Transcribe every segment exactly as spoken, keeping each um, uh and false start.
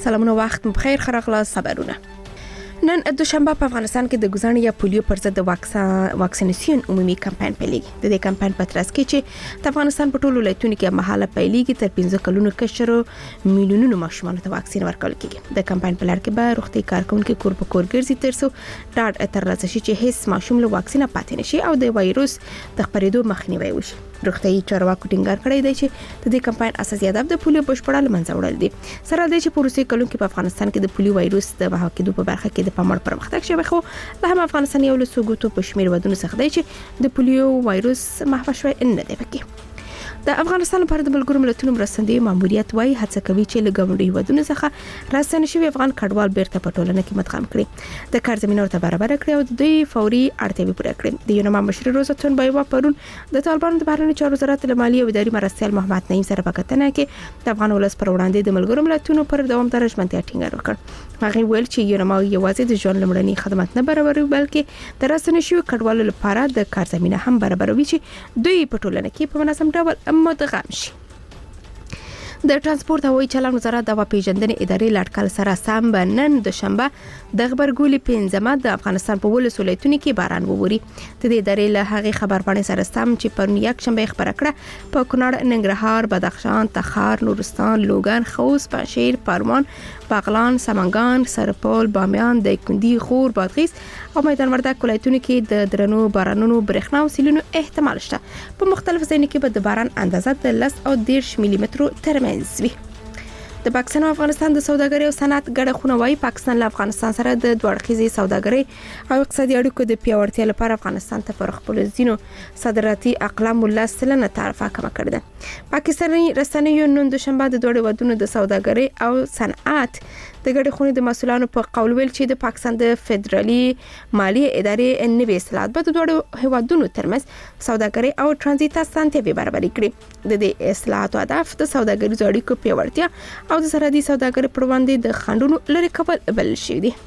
سلامونه، وخت مو بخیر، ښه راغلاست خبرونه. نن دوشنبه په افغانستان کې د ګزړې یا پولیو پر ضد د واکسیناسیون عمومي کمپاین پیلېږي. د دې کمپاین په ترڅ کې چې د افغانستان په ټولو ولایتونو کې مهاله پیلېږي، تر پنځه کلونو کشرو میلیونونو ماشومانو ته واکسین ورکول کېږي. د کمپاین په لړ کې به روغتي کارکونکو کور په کور ګرځي ترڅو ډاډ ترلاسه شي چې هیڅ ماشوم له واکسین پاتې نشي او د وایروس د خپرېدو مخنیوي وشي. روغتي چارواکو ټینګار کړی دی چې د دې کمپاین اساسي هدف د پولیو بشپړه له منځه وړل دي. سره د چې پروسې کلون کې په افغانستان کې د پولیو وایروس د محاکمو په برخه کې د پاموړ پرمختګ شوی، خو له هم افغانستان یو له سګوتو په شمیر ودونو څخه دی چې د پولیو وایروس محو شوی نه دی پکې. د افغانستان لپاره د ملګرو ملتونو مرستندوی ماموریت وايي هڅه کوي چې له ګاونډي ودونو څخه راستنه شوی افغان کډوال بیرته په ټولنه کې مدغم کړي، د کار زمينه ورته برابر کړي او د دوی فوري اړتیاوې پوره کړي. د یونما مشر روزتون بایوا پرون د طالبانو د بهرنی چارو وزارت له مالیې او اداري مرستیال محمد نعیم سره په کتنه کې د افغان ولس پر وړاندې د ملګرو ملتونو پر دوامدار ژمنتیا ټینګار وکړ. هغه ویل چې یونما یوازې د ژوند لمړني خدمات نه برابروي، بلکې د راستنه شوی کډوالو لپاره د کار زمينه هم برابروي چې دوی په ټولنه کې په منظم ډول مدغم شي. د ترانسپورت او چلن وزارت د واپیژندنې ادارې لاټکل سره سم نن دوشنبه د خبرګولي پنځمه د افغانستان په ولس ولایتونو کې باران ووري. د دې ادارې له هغه خبرپاڼې سره سم چې پرون یک شنبه خبره کړه په کونړ، ننګرهار، بدخشان، تخار، نورستان، لوګان، خوست، پنجشیر، پروان، باغلان، سمنګان، سرپل، بامیان، دایکنډي، خور، بادغیس او میدان وردګ ولایتونو کې د درنو بارانونو، برېښنا او سیلونو احتمال شته. په مختلف ځایونو کې به د باران اندازه د لس او دیرش ملي مترو ترمنځ وي. د پاکستان او افغانستان د سوداګرۍ او صنعت ګډه خونه وايي پاکستان له افغانستان سره د دوه اړخیزې سوداګرۍ او اقتصادي اړیکو د پیاوړتیا لپاره افغانستان ته پر خپل ځینو صادراتي اقلام ولس سلنه تعرفه کم کړې ده. پاکستاني رسنیو نن دوشنبه د دوه ودونو د سوداګرۍ او صنعت د ګډه خونې د مسؤلانو په قول ویل چې د پاکستان د فدرالي مالیې ادارې نوي اصلاحات به د دوه هیوادونو ترمنځ سوداګرۍ او ترانزیت اسانتیاوې برابرې کړي. د دې اصلاحاتو هدف د سوداګریزو اړیکو پیاوړتیا او د سرحدي سوداګرۍ پر وړاندې د خنډونو لرې کول بل شوی دی.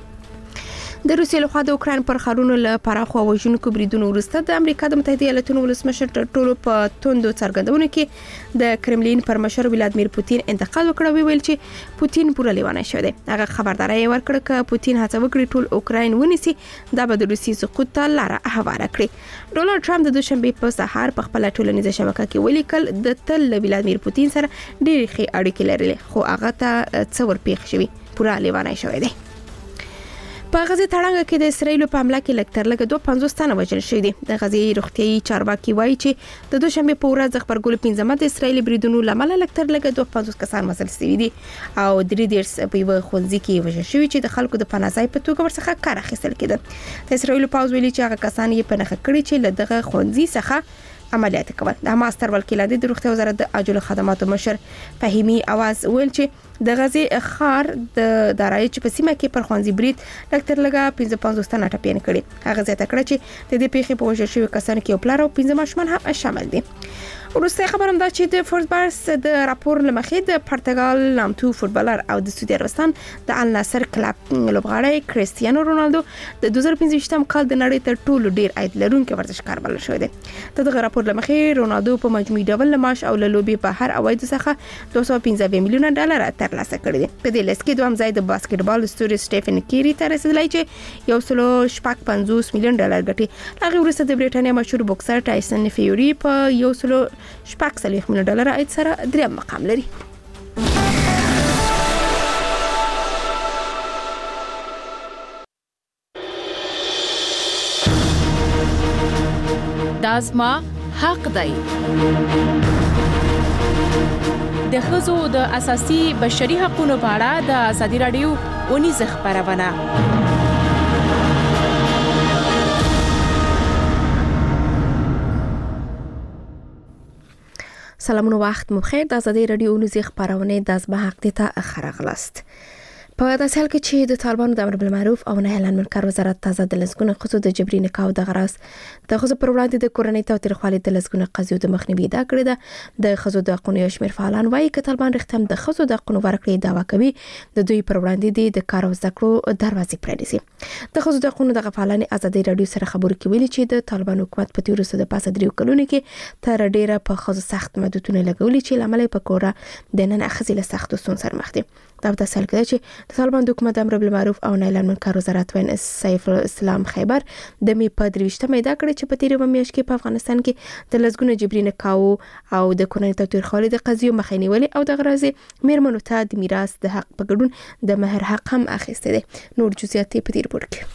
د روسیې لخوا د اوکراین پر ښارونو له پراخو وژونکو بریدونو وروسته د امریکا د متحده ایالاتونو ولسمشر تر ټولو په توندو څرګندونو کې د کرملین پر مشر ولادمیر پوتین انتقاد وکړ، ویل چې پوتین پوره لیوانه شوی دی. هغه خبرداري ورکړه چې پوتین هڅه وکړي ټول اوکراین ونیسي، دا به د روسي سقوط ته لار هواره کړي. ډونالد ټرمپ د دوشنبه په سهار په خپل ټولنیزه شبکه کې ولیکل د تل ولادمیر پوتین سره ډېرې ښې اړیکې لرلې، خو هغه ته څه ورپېښ شوی، پوره لیوانه شوی دی. په غزه تړانګه کې د اسرایل په حمله کې لکتر لګ دوه پنځوس تنه وژل شوي دي. د غزې روغتيایي چارواکي وایي چې د دوشنبه په ورځ خبرګول پنځمه د اسرایل بریدونو لامل لکتر لګ دوه پنځوس کسان وژل شوي دي او درې دیرش په یو خونځي کې وژل شوي چې د خلکو د پناه ځای په توګه ورڅخه کار اخیستل کېده. د اسرایل پاوز ویلي چې هغه کسان یې په نخښه کړی چې له دغه خونځي څخه عملیات کول. د حماس تر ولکې لاندې د روغتیا وزارت د عاجل خدماتو مشر فهیمي اواز ویل چې د غزې خار د دارایچ په سیمه کې پر خوانزي برید ډاکټر لګا پنځه پنځوس تنه ټپيان کړي. هغه زیاته کړه چې د دې پیښې په وژل شوي کسانو کې یو پلار او پنځه ماشومان هم شامل دي. وروسته خبرم دا چې د فوربس د راپور لمخې د پرتګال نامتو فوتبالر او د سعودي عربستان د النصر کلب لوبغاړی کریستیانو رونالدو د دوه زره پنځه کال د نړۍ تر ټولو ډیر عاید لرونکي ورزشکار بلل شوی دی. دغه راپور لمخې رونالدو په مجموعي ډول معاش او له لوبي په هر عواید څخه دوه سوه پنځه میلیونه ډالر ترلاسه کړي دي. په دې لیست کې دوهم ځای د باسکټبال ستوري سټيفن کیری ته رسیدلی چې یو سل شپږ پنځوس میلیون ډالر ګټي. هغه وروسته د بریټانیا مشهور بوکسر ټایسن فیوري په یو سل شپږ سلیخ میلیون ډالر عاید سره دریم مقام لري. دازما حق دی. د ښځو د اساسي بشري حقوقو په اړه د ازادي راډیو ونیزه خبرونه. سلامونه، وخت مو بخیر. د ازادي راډیو ونیزه خبرونه د ازما حق دی ته خبرغلاست. په داسې حال کې چې د طالبانو د امر بالمعروف او نهي عن المنکر وزارت تازه د لسګونه ښځو د جبري نکاح د غرض د ښځو پر وړاندې د کورنۍ تاوتریخوالي د لسګونه قضیو د مخنیوي ادعا کړې ده. د ښځو د حقونو یو شمېر فعالان وایي که طالبان رښتیا د ښځو د حقونو ورکړې دعوا کوي د دوی پر وړاندې د کار او زده کړو دروازې پرانیزي. د ښځو د حقونو د غفالان ازادي رادیو سره خبرو کې ویلي چې د طالبان حکومت په تیر وسه د پاسه دریو کلونو کې تر ډیره په ښځو سخت محدودونه لګولي چې لامل په کوره د نن اخزي له سختو ستونزو سره مخ دي. دا د اصل کې چې د طالبان د حکومت امر بالمعروف او نهي عن المنکر وزارت وین سیف الاسلام خیبر د می په درويشتمه ادعا کړې چې په تیرې میاشت کې په افغانستان کې د لسګونه جبري نکاح او د کورنۍ تاوتریخوالي د قضیو مخه نیولې او د غرض میرمنو ته د میراث د حق په ګډون د مهر حق هم اخیسته دي. نور جزئیات په دې رپورت کې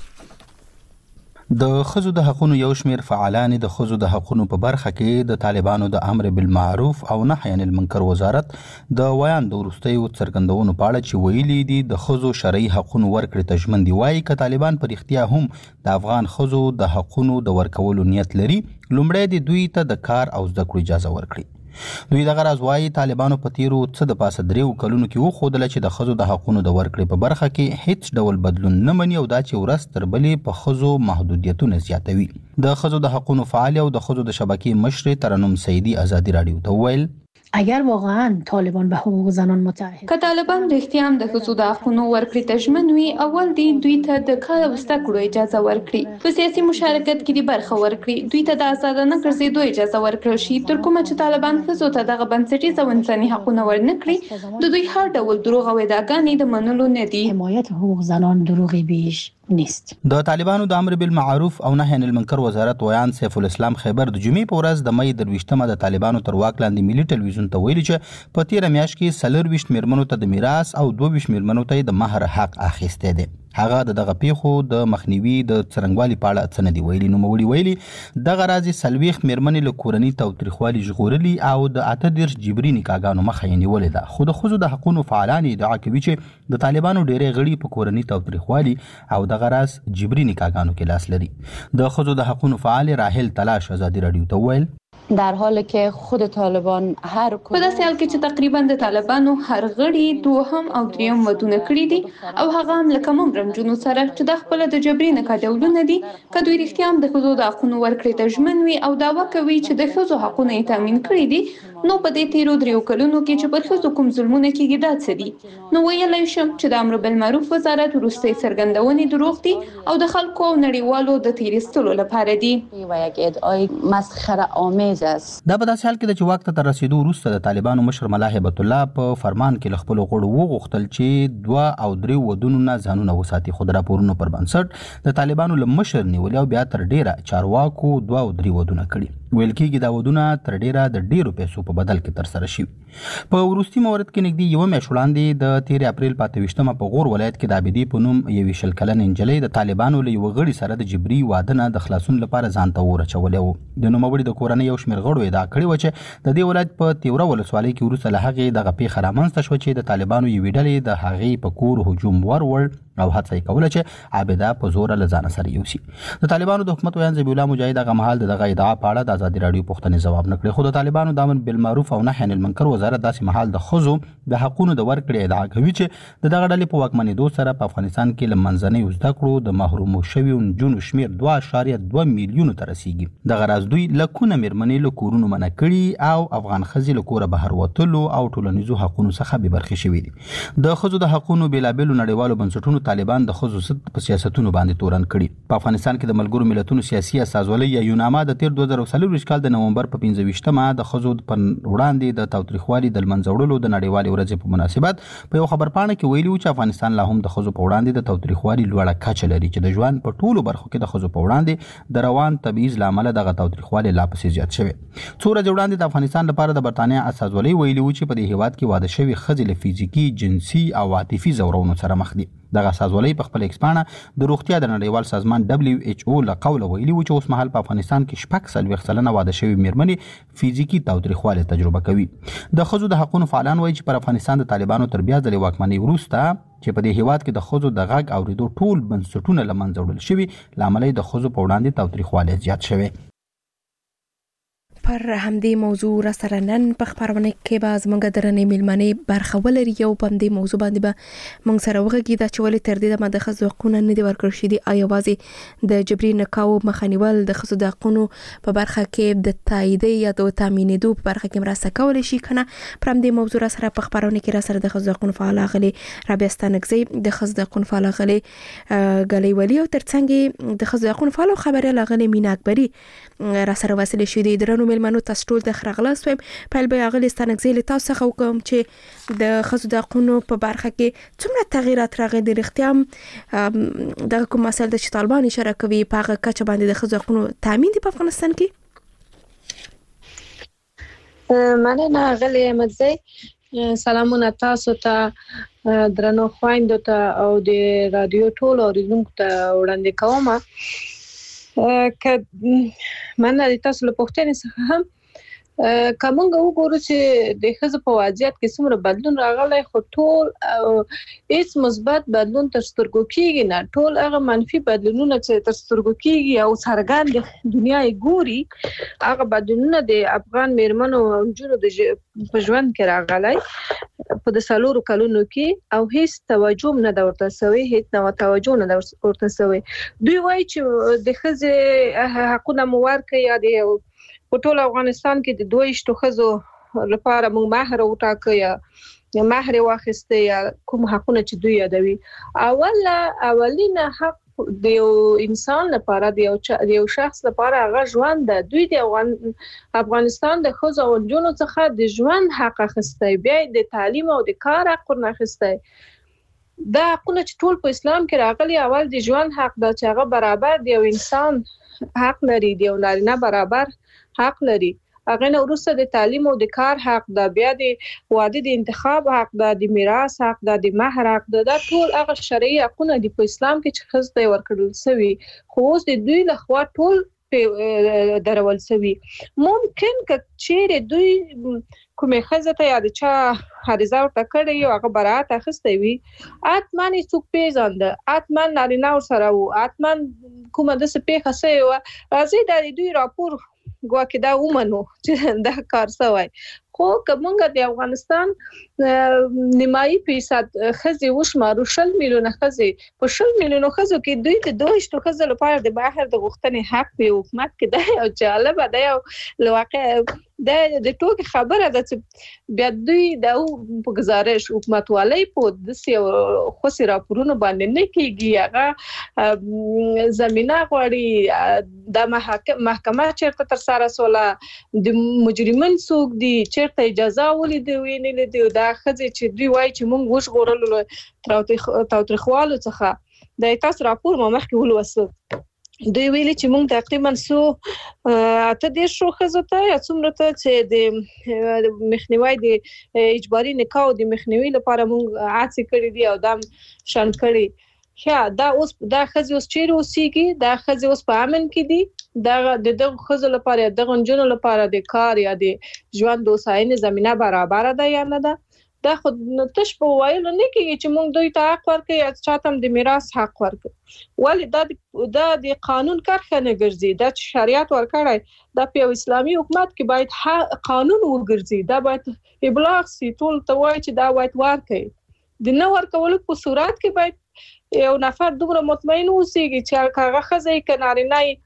د ښځو د حقونو یو شمېر فعالان د ښځو د حقونو په برخه کې د طالبانو د امر بالمعروف او نهي عن المنکر وزارت د ویان د وروستیو څرګندونو په اړه چې ویلي دي د ښځو شرعي حقونو ورکړې ته ژمن دي. وایي که طالبان په رښتیا هم د افغان ښځو د حقونو د ورکولو نیت لري لومړی د دوی ته د کار او زده کړو اجازه ورکړي. دوی دغه راز وایي طالبانو په تیرو څه د پاسه دریو کلونو کې وښودله چې د ښځو د حقونو د ورکړې په برخه کې هیڅ ډول بدلون نه مني او دا چې ورځ تر بلې په ښځو محدودیتونه زیاتوي. د ښځو د حقونو فعال او د ښځو د شبکې مشر ترنم سیدی ازادي رادیو ته وویل اگر واقعا طالبان به حقوق زنان متعهد که طالبان رښتیا هم د ښځو د حقونو ورکړې ته ژمن وي اول دی دوی ته د کار او زده کړو اجازه ورکړي په سیاسي مشارکت کې د برخه ورکړي دوی ته د آزادانه ګرځېدو اجازه ورکړل شي تر کومه چې طالبان ښځو ته دغه بنسټیز او انساني حقونه ورنکړي د دوی هر ډول دروغ او ادعاګانې د منلو نه دي. حمایت حقوق زنان دروغی بیش نیست. د طالبانو د امر بالمعروف او نهي عن المنکر وزارت ویان سیف الاسلام خیبر د جمعې په ورځ د مې درويشتمه د طالبانو تر واک لاندې ملي ټلویزیون ته ویلي چې په تیره میاشت کې څلورویشت میرمنو ته د میراث او دوه ویشت میرمنو ته د مهر حق اخیستی دی. هغه د دغه پیښو د مخنیوي د څرنګوالي په اړه څه نه دی ویلي. نوموړي ویلي دغه راز څلوېښت میرمنې له کورني تاوتریخوالي ژغورلي او د اته دېرش جبري نکاحګانو مخه یې نیولې ده. خو د ښځو د حقونو فعالان ادعا کوي چې د طالبانو ډېری غړي په کورني تاوتریخوالي او دغه راز جبري نکاحګانو کې لاس لري. د ښځو د حقونو فعال راحل تلاش ازادي رادیو ته وویل در حالی که خود طالبان هر په داسې حال کې چې تقریبا د طالبانو هر غړي دوهم او دریم ودونه کړی دي او هغه هم لکه ممرمجونو سره چې د خپل د جبري نکاح ډولونه دي که دوی رښتیا هم د ښځو د حقونو ورکړې ته ژمن وي او دعوا کوي چې د ښځو حقونه یې تامین کړي دي نو په دې تیرو دریو کلونو کې چې پر ښځو کوم ظلمونه کېږي دا څه دي. نو ویلی شم چې د امر بالمعروف وزارت وروستۍ څرګندونې دروغ دي او د خلکو او نړیوالو د تیریستلو لپاره دي و یک ادعای مسخره آمیز است. دا په داسې حال کې چې وخت ته رسیدو وروسته د طالبانو مشر ملا هیبت الله په فرمان کې له خپلو غړو وغوښتل چې دوه او درې ودونو نه ځانونه وساتي. خو د راپورونو پر بنسټ د طالبانو له مشر نیولې او بیا تر ډیره چارواکو دوه او درې ودونه کړي. ویل کېږي دا ودونه تر ډیره د ډیرو پیسو په بدل کې ترسره شوي. په وروستي مورد کې نږدې یوه میاشت وړاندې د تېرې اپریل په اته ویشتمه په غور ولایت کې د عابدې په نوم یوې شل کلنې نجلۍ د طالبانو له یوه غړي سره د جبري واده نه د خلاصون لپاره ځان ته اور اچولی و. د نوموړي د کورنۍ یو شمېر غړو ادعا کړې وه چې د دې ولایت په تیوره ولسوالۍ کې وروسته له هغې دغه پیښه رامنځته شوه چې د طالبانو یوې ډلې د هغې په کور هجوم ورور او هڅه یې کوله چې عابده په زوره له ځانه سره یوسي. د طالبانو د حکومت ویان ذبیح الله مجاهد هغه مهال د دغه ادعا په اړه د ازادي راډیو پوښتنې ځواب نه کړې. خو د طالبانو د امر بالمعروف او نهي عن المنکر وزارت داسې مهال د ښځو د حقونو د ورکړې ادعا کوي چې د دغه ډلې په واکمنېدو سره په افغانستان کې له منځنیو زده کړو د محرومو شویو نجونو شمېر دوه اعشاریه دوه میلیونو ته رسیږي. دغه راز دوی لکونه میرمنې له کورونو منع کړي او افغان ښځې له کوره بهر وتلو او ټولنیزو حقونو څخه بې برخې شوي دي. د ښځو د حقونو بېلابېلو نړیوالو بنسټونو طالبان د ښځو ضد په سیاستونو باندې تورن کړي. په افغانستان کې د ملګرو ملتونو سیاسي استازولۍ یا یوناما د تیر دوه زره څلورویشت کال د نومبر په پنځه ویشتمه د ښځو پر وړاندې د تاوتریخوالي د له منځه وړلو د نړیوالې ورځې په مناسبت په یو خبرپاڼه کې ویلي و چې افغانستان لا هم د ښځو په وړاندې د تاوتریخوالي لوړه کچه لري چې د ژوند په ټولو برخو کې د ښځو په وړاندې د روان تبعیض له امله دغه تاوتریخوالي لا پسې زیات شوی. څو ورځې وړاندې د افغانستان لپاره د برټانیا استازولۍ ویلي و چې په دې هیواد کې واده شوي ښځې له فزیکي جنسي او عاطفي ځورونو سره مخ دي. دغه استازولۍ په خپل ایکس پاڼه د روغتیا د نړیوال سازمان دبلیو ایچ او له قوله ویلي و چې اوس مهال په افغانستان کې شپږ څلوېښت سلنه واده شوي میرمنې فزیکي تاوتریخوالی تجربه کوي. د ښځو د حقونو فعالان وایي چې پر افغانستان د طالبانو تر بیا ځلې واکمنۍ وروسته چې په دې هیواد کې د ښځو د غږ اورېدو ټول بنسټونه له منځه وړل شوي له امله یې د ښځو په وړاندې تاوتریخوالی زیات شوی. پر همدې موضوع را سره نن په خبرونه کې به زموږ درنې میلمنې برخه ولري یو په همدې موضوع باندې به موږ سره وغږیږي دا چې ولې تر دې دمه د ښځو حقونه نه دي ورکړل شوي دي او یوازې د جبري نکاحو مخه نیول د ښځو د حقونو په برخه کې د تاییدي یا د تامینېدو په برخه کې مرسته کولی شي که نه پر همدې موضوع را سره په خبرونه کې را سره د ښځو حقونو فعال اغلې رابعه ستانکزۍ د ښځو د حقونو فعال اغلې ګلۍ ولي او ترڅنګ د ښځو د حقونو فعال خبريال اغلې مینا اکبري را سره وسیله شوې دي درنو میلمنو تاسو ټول د خرغلاس وایم پیل به اغلی ستانکزۍ له تاسو څخه وکم چې د ښځو د حقونو په برخه کې څومره تغیرات راغلي د اختیام د کوم مسله د طالبان اشاره کوي په هغه کچه باندې د ښځو حقونو تامین دی په افغانستان کې مننه اغلی احمدزۍ سلامونه تاسو ته درنو خویندو ته او د رادیو ټول اوریدونکو ته وړاندې کوم که من د تاسو له پوښتنې څخه هم کومنګ وګورو چې د ښځو په وضعیت کې څومره بدلون راغلی خو ټول هیڅ مثبت بدلون تر سترګو کېږي نه ټول هغه منفي بدلونونه چې تر سترګو کېږي او څرګند دنیا یې ګوري هغه بدلونونه د افغان میرمنو او نجونو د په ژوند کې راغلی په د څلورو کلونو کې او هیڅ توجه نه ده ورته شوې هیڅ نه توجه نه ده ورته شوې دوی وایي چې د ښځې حقونه مو ورکړي یا د په ټول افغانستان کې د دویشتو ښځو لپاره موږ مهر وټاکو یا مهر واخیسته یا کوم حقونه چې دوی یادوي اوله اولینه حق د یو انسان لپاره د یو د یو شخص لپاره هغه ژوند ده دوی د افغانستان د ښځو او نجونو څخه د ژوند حق اخیسته بیا د تعلیم او د کار حق اخیسته دا حقونه چې ټول په اسلام کې راغلي اول د ژوند حق ده چې هغه برابر دی یو انسان حق لري دی یو نارینه برابر حق لري هغه نو وروسته د تعلیم او د کار حق ده بیا د واده د انتخاب حق ده د میراث حق ده د مهر حق ده دا ټول هغه شرعي حقونه دي په اسلام کې چې ښځو ته ورکړل شوي خو اوس د دوی لخوا ټول درول شوي ممکن که چیرې دوی کومې ښځې ته یا د چا عریضه ورته کړې وي هغه براءت اخیستی وي حتما یې څوک پېژانده حتما نارینه ورسره و حتما کومه داسې پېښه شوې وه راځئ دا د دوی راپور ګواکې دا ومنو چې دا کار شوی خو که موږ د افغانستان نیمایي فیصد ښځې وشمارو شل میلیونه ښځې په شل میلیونو ښځو کې دوی د دویشتو ښځو لپاره د مهر د غوښتنې حق په حکومت کې دی او جالبه دی او له واقع دا د ټوکې خبره ده چې بیا دوی د په گزارش حکومتوالۍ په داسې خوسې راپورونو باندې نه کېږي هغه زمینه غواړي د محکمه چېرته ترسره شوله د مجرمین څوک دي چېرته اجازه ولیدې ویې نه لیدې دا ښځې چې دوی وایي چې موږ وژغورلو له تاوتریخوالو څخه د تاسو راپور ما مخکې ولوسته دوی ویلي چې موږ تقریبا سو اته دېرشو ښځو ته یا څومره ته چې د مخنیوي د اجباري نکاح د مخنیوي لپاره موږ هڅې کړې دي او دا شان کړي ښه دا اوس دا ښځې اوس چیرې اوسېږي دا ښځې اوس په امن کې دي دا د دغو ښځو لپاره دغو نجونو لپاره د کار یا د ژوند د هوساینې زمینه برابره ده یا نه ده دا خو تش په وایلو نه کېږي چې موږ دوی ته حق ورکړو یا چاته هم د میراث حق ورکړو ولې دا دا د قانون کرښه نه ګرځي دا چې شریعت ورکړی دا په یو اسلامي حکومت کې باید قانون وګرځي دا باید ابلاغ سي ټول ته وایي چې دا باید ورکړي د نه ورکولو په صورت کې باید یو نفر دومره مطمئن اوسېږي چې هغه ښځه یې که نارینه یې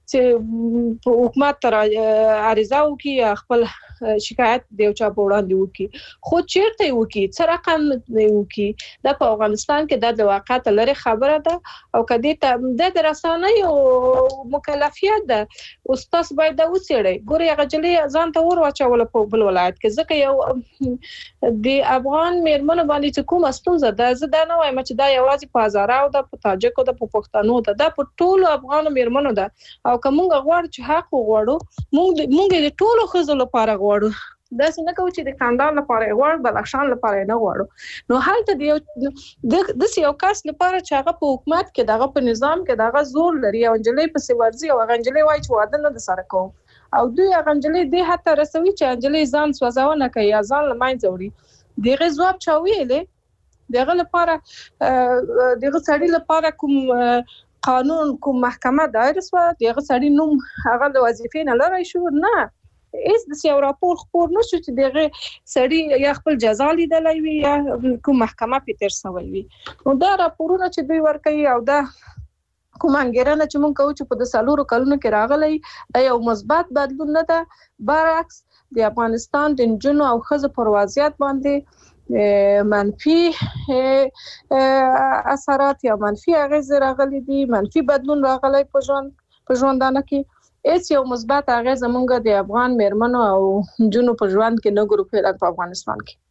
چې په حکومت ته عریضه وکړي یا خپل شکایت د یو چا په وړاندې وکړي خو چیرته یې وکړي څه رقم یې وکړي دا په افغانستان کې دا د واقعیت لرې خبره ده او که دې ته دا د رسنیو مکلفیت ده اوس تاسو باید دا وڅېړئ ګورئ هغه نجلۍ ځان ته اور واچوله په بل ولایت کې ځکه یو د افغان میرمنو باندې چې کومه ستونزه ده زه دا نه وایم چې دا یوازې په هزاره ده په تاجکو ده په پښتنو ده دا په ټولو افغانو میرمنو ده او که موږ غواړو چې حق وغواړو موږ موږ د ټولو ښځو لپاره غواړو دا څنګه کوي چې د خاندان لپاره غواړو بدخشان لپاره نه غواړو نو هلته د یو د یو کس لپاره چې هغه په حکومت کې دغه په نظام کې دغه زور لري او نجلۍ په سیورځي او هغه نجلۍ وایي چې واده نه د سره کوم او دوی هغه نجلۍ دې حتی رسوي چې نجلۍ ځان سوځونه کوي یا ځان له منځه وړي دغه ځواب چا ویلې دغه لپاره دغه سړي لپاره کوم قانون کوم محکمه دایر سو دغه سړي نوم هغه د وظیفې نه لري شو نه هیڅ د یو راپور خبر نشو چې دغه سړی یا خپل جزا لیدلای وي یا کوم محکمه په تر سوی وي. نو دا راپورونه چې دوی ورکوي او دا کوم انګیرنه چې مونږ کوو چې په د سالورو کلونو کې راغلی دا یو مثبت بدلون نه ده، برعکس د افغانستان د نجونو او ښځو پر وضعیت باندې منفي اثرات یا منفي اغیز راغلي دي، منفي بدلون راغلی په ژوند په ژوندانه کې. هیڅ یو مثبت اغیز زمونږ د افغان میرمنو او نجونو په ژوند کې نه ګورو فعلا په افغانستان کې.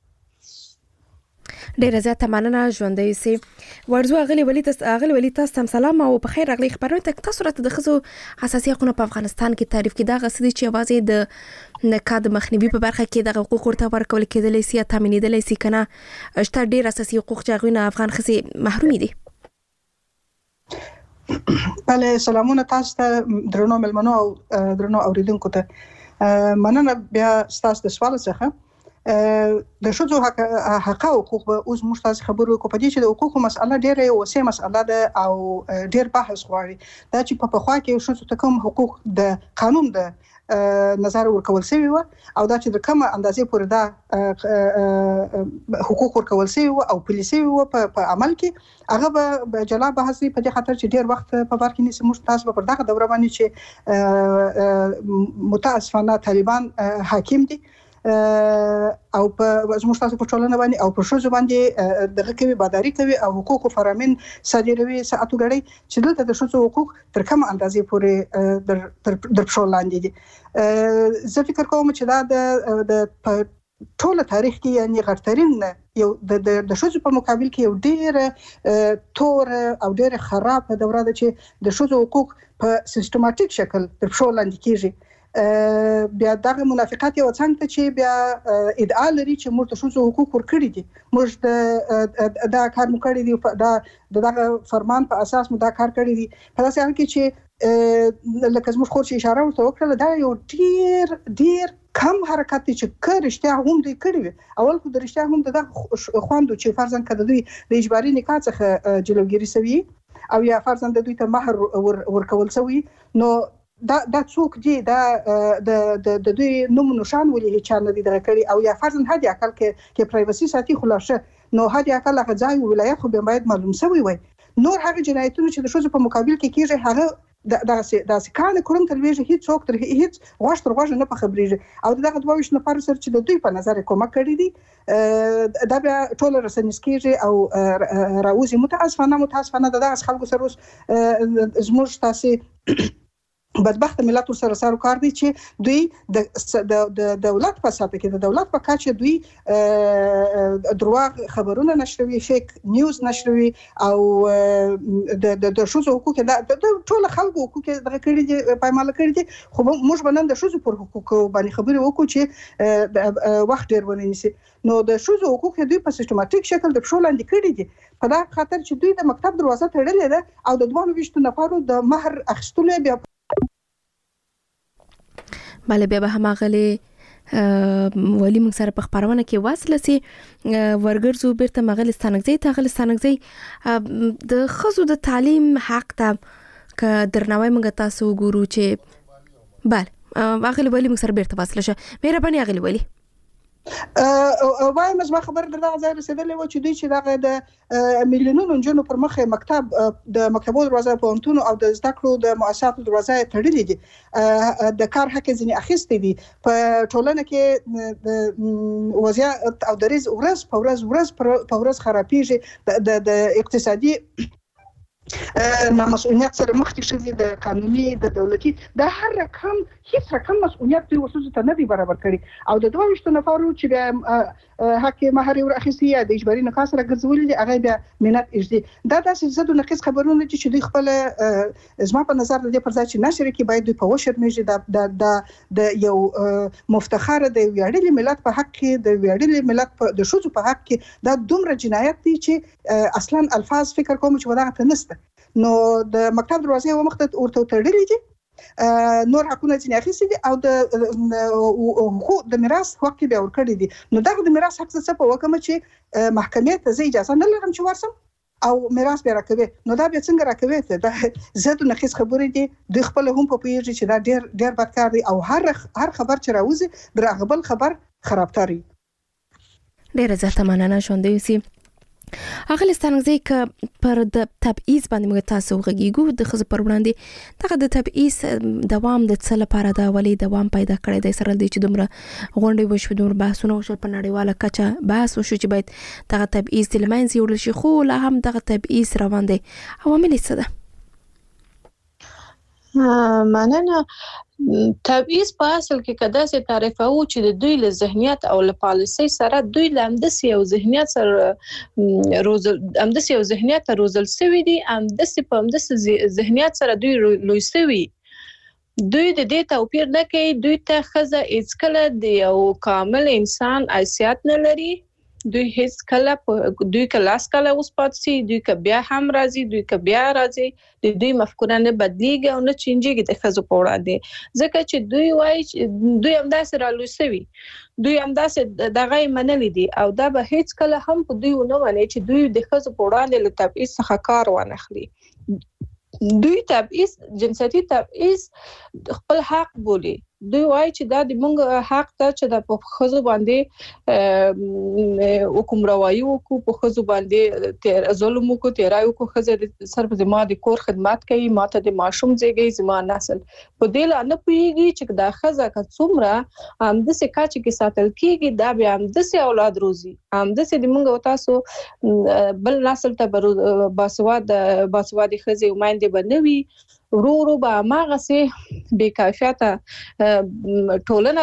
ډیره زیاته مننه ژوندۍ سي. ورزو اغلی ولی تاسو اغلی ولی تاسو تم سلام او په خیر اغلی خبرونه تک تاسو راته د ښځو اساسي حقوقو په افغانستان کې تعریف کې دا غسدي چې आवाज د نکاد مخنیوي په برخه کې د حقوقو ورته ورکول کېدلی سي تامینېدلی سي کنه شته ډیر اساسي حقوق چې غوښنه افغان ښځې محرومي دي. بله سلامونه تاسو ته درنو ملمنو او درنو اوریدونکو ته مننه بیا تاسو د سوال څخه د شذو حق حق حقوق به اوس موږ تاسو خبرو کو پدې چې د حقوقو مسله ډېره وسیع مسله ده او ډېر بحث غواړي. دا چې په پخوا کې شذو ته کوم حقوق د قانون د نظر ورکول شوی و او دا چې د کومه اندازې پورې دا حقوق ورکول شوی و او پولیسي و په عمل کې هغه به جلا بحث په دې خاطر چې ډېر وخت په بار کې نسی موږ تاسو په دغه دوره باندې چې متاسفانه طالبان حاکم دي او په زموږ تاسو په ټولنه باندې او په شوزو باندې دغه کوي باداری کوي او حقوق فرامین صادروي ساعتو غړي چې دلته د شوزو حقوق تر کومه اندازې پورې در در پښو لاندې دي. زه فکر کوم چې دا د ټول تاریخ کې یعنی غټرین یو د د شوزو په مقابل کې یو ډیر تور او ډیر خراب دوره ده چې د شوزو حقوق په سیستماتیک شکل تر پښو لاندې کیږي. بیا دغه منافقت یو څنګه چې بیا ادعا لري چې موږ د شوزو حقوق ورکړي دي، موږ د دا کار مو کړی دی، دا دغه فرمان په اساس مو دا کار کړی دی. په داسې حال کې چې لکه زموږ خور چې اشاره ورته وکړه دا یو ډیر ډیر کم حرکت چې کړشته هم دوی کړی وي. اول خو د رښتیا هم د خواندو چې فرضاً کده دوی د اجباري نکاح څخه جلوګیری سوي او یا فرضاً د دوی ته مہر ورکول سوي، نو دا دا څوک دی دا د د دوی نوم نشان ولې هیڅ نه دي دغه کړی او یا فرضاً هدي عقل کې کې پرایواسي ساتي خلاصه نو هدي عقل هغه ځای ولایت خو به باید معلوم شوی وي. نور هغه جنایتونه چې د شوزو په مقابل کې کیږي هغه د داسې داسې کار کوم تر ویژه هیڅ څوک تر هیڅ غوښ تر غوښ نه په خبرېږي او دغه دوه ویشت نفر سره چې د دوی په نظر کومه کړی دي دا بیا ټول رسنیز کیږي او راوځي. متاسفانه متاسفانه دغه خلکو سره زموږ تاسو بدبخت ملت سره سره کار دی چې دوی د دولت په ساته کې د دولت په کاچه دوی درواغ خبرونه نشروي، فیک نیوز نشروي او د د شوزو حقوق د ټول خلکو حقوق دغه کړی دي پایمال کړی دي. خو موږ باندې د شوزو پر حقوق باندې خبرې وکړو چې وخت ډیر ونه نیسي. نو د شوزو حقوق دوی په سیستماتیک شکل د پښو لاندې کړی دي په دا خاطر چې دوی د مکتب دروازه تړلې ده او د دوه ویشت نفرو د مہر اخیستلو بیا بله بیا به هماغلی ولی موږ سره په خبرونه کې واصله سي ورګرځو بیرته مغل ستانګزي ته غل ستانګزي د خزو د تعلیم حق ته ک درناوی موږ تاسو ګورو چې بله اغلی ولی موږ سره بیرته واصله شه مهرباني اغلی ولی وایم زما خبر دغه ځای رسیدلې و چې دوی چې دغه د میلیونونو جنونو پر مخ مکتب د مکتبو دروازه پوهنتون او د زده کړو د مؤسساتو دروازه تړلې دي، د کار حق ځنې اخیستې دي. په ټولنه کې د وضعیت او د ریز ورځ په ورځ ورځ په ورځ خرابېږي، د اقتصادي مسؤلیت سره مخ کې شوی د قانوني د دولتي د هر رقم هیڅ رقم مسؤلیت دوی وسوسه ته نه دی برابر کړی او د دوه ویشت نفرو چې بیا حق مہر ور اخیستی یا د اجباري نکاح سره ګرځولي دي هغه بیا منت اجدي. دا داسې زده نقص خبرونه دي چې دوی خپل زما په نظر د پر ځای چې نشر کې باید دوی په وشر میږي د د د یو مفتخر د ویاړلي ملت په حق کې د ویاړلي ملت په د شوزو په حق کې دا دومره جنایت دي چې اصلا الفاظ فکر کوم چې وداغه نسته. نو د مکتب دروازې و مخته ورته تړلې دي، نور حقونه ځنې اخیستي دي او د حقوق د میراث حق بیا ورکړي دي. نو دغه د میراث حق څه په وکمه چې محکمې ته زه اجازه نه لرم چې ورسم او میراث به راکوي نو دا به څنګه راکوي ته دا زه د نخیس خبرې دي د خپل هم په پیږي چې دا ډیر ډیر بدکار دي او هر هر خبر چې راوځي د غبل خبر خرابتاري ډیره زه مننه شوندې سي اغه لستانګزي ک پر د تبعیض باندې موږ تاسو غږیږو د خزه پر وړاندې دغه د تبعیض دوام د څه لپاره دا ولې دوام پیدا کړی دی سره د چې دومره غونډې وشو دومره بحثونه وشو په نړیواله کچه بحث وشو چې باید دغه تبعیض د لمنځه یوړل شي خو لا هم دغه تبعیض روان دی عوامل څه ده مننه تبعیض په اصل کې کدا سي تعریفو چې د دوی له ذهنیت او له پالیسي سره دوی لامدسي او ذهنیت سره روزل امدسي او ذهنیت روزل سوي دي امدسي په امدسي ذهنیت سره دوی لوي سوي دوی د دې توپیر نه کوي دوی ته خزه اڅکله دی او کامل انسان حیثیت نه لري دوی هیڅ کله دوی کلاس کله اوس پاتسي دوی ک بیا هم راځي دوی ک بیا راځي د دوی مفکوره نه بدلیږي او نه چینجيږي د خزو پوره دي ځکه چې دوی وایي دوی همداسې را لوسوي دوی همداسې دغه منلې دي او دا به هیڅ کله هم په دوی ونه ونی چې دوی د خزو پوره د تبعیض څخه کار ونخلي دوی تبعیض جنسیتي تبعیض خپل حق بولي دوی وایي چې دا د موږ حق ته چې د په خزو باندې حکم راوایي وکړو په خزو باندې تیر ظلم وکړو تیرای وکړو خزه صرف زما د کور خدمت کوي ماته د ماشوم زیږي زما نسل په دې لا نه پويږي چې دا خزه که څومره هم د سکاچ کې ساتل کیږي دا به هم د سي اولاد روزي هم د سي د موږ تاسو بل نسل ته باسواد باسواد خزه وماندې بنوي ورو ورو به ماغه سي بیکافیته ټولنه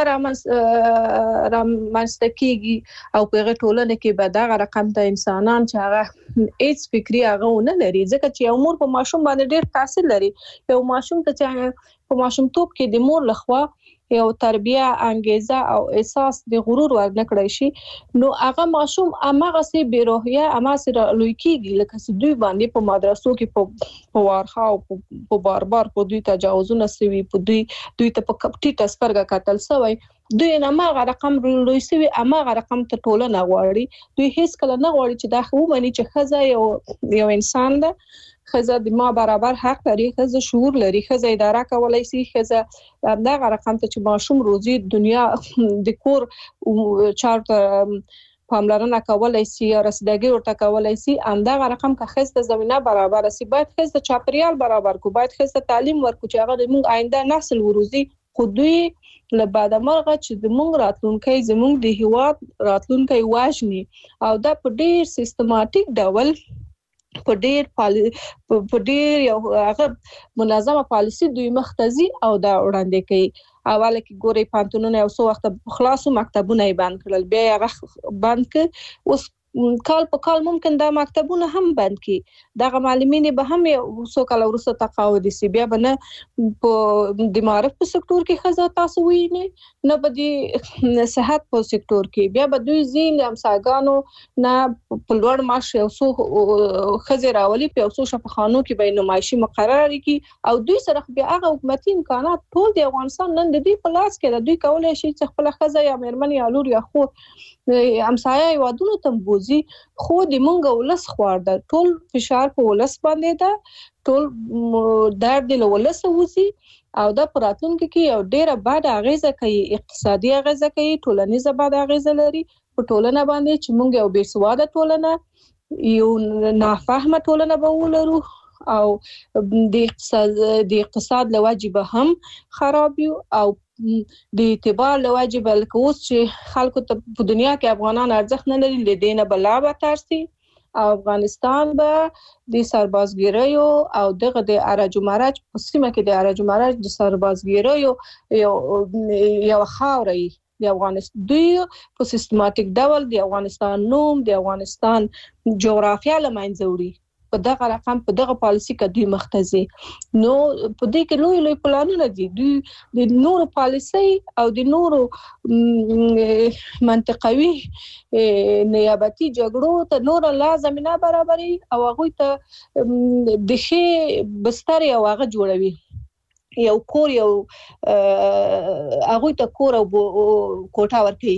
رامنځته کیږي او په ټولنه کې به دا رقم ته انسانان چې هغه هیڅ فکری هغه نه لري ځکه چې یو مور په ماشوم باندې ډېر تاثیر لري یو ماشوم ته چې په ماشومتوب کې د مور لخوا یو تربیه انګیزه او احساس د غرور ورنکړی شي نو هغه ماشوم هغه سي بیروحیه هغه سره لوی کیږي لکه چې دوی باندې په مدرسو کې په وارخا او په بار بار په دوی تجاوزونه سوي په دوی دوی ته په کپټی تسپرګه قتل سوی دوی نه ماغه رقم لوی سوي هغه رقم ته ټولنه غواړي دوی هیڅ کله نه غواړي چې دا خو باندې چې خزه یو یو انسان ده خزه د ما برابر حق لري خزه شعور لري خزه اداره کولای شي خزه دا رقم ته چې ماشوم روزي دنیا د کور چارت پاملرنه کولای شي رسیدګي ورته کولای شي امدا رقم که خزه زمينه برابر شي باید خزه چاپریال برابر کو باید خزه تعلیم ورکو چې هغه د موږ آینده نسل وروزي خو دوی لباده مرغه چې د موږ راتلونکي زموږ د هیواد راتلونکي واجني او دا په ډیر سیستماتیک ډول په ډیر په ډیر یو هغه منظمه پالیسي دوی مختزي او دا وړاندې کوي اوله کې ګوري پانتونونه او څو وخت خلاصو مکتبونه یې بند کړل بیا هغه بند ک اوس کال په کال ممکن دا مکتبونه هم بند کی دغه معلمین به هم څو کال ورسته تقاعد شي بیا بنه په د معرف په سکتور کې خزه تاسو ویني نه به د صحت په سکتور کې بیا به دوی زین امساګانو نه په لوړ معاش او څو خزه راولي په څو شفاخانو کې به نمایشي مقرره کی او دوی سره بیا هغه حکومتي امکانات ټول د افغانستان نن د دې په لاس کې دوی کولای شي چې خپل خزه یا مېرمن یا لور یا خو امسایه یوادونو تمبوزي خو د مونږ ولس خوار ده ټول فشار په ولس باندې ده ټول درد له ولس وځي او د پراتونکو کې یو ډیره بد اغیزه کوي اقتصادي اغیزه کوي ټولنیزه بد اغیزه لري په ټولنه باندې چې مونږ یو بیسواده ټولنه یو نافهمه ټولنه به ولرو او د اقتصاد د اقتصاد لواجب هم خراب یو او د اعتبار لواجب الکوس چې خلکو ته په دنیا کې افغانان ارزښت نه لري لدینه بلا به ترسي او افغانستان به د سربازګیریو او دغه د ارج مرج په سیمه کې د ارج مرج د سربازګیریو یو یو خاوري د افغانستان دوی په سیستماتیک ډول د افغانستان نوم د افغانستان جغرافیه لمنځه وړي په دغه رقم په دغه پالیسي کې دوی مختزي نو په دې کې لوی لوی پلانونه دي دوی د نورو پالیسي او د نورو منطقوي نیابتي جګړو ته نور لازمینه برابري او هغه ته د شی بستر او هغه جوړوي یو کور یو هغه ته کور او کوټه ورکړي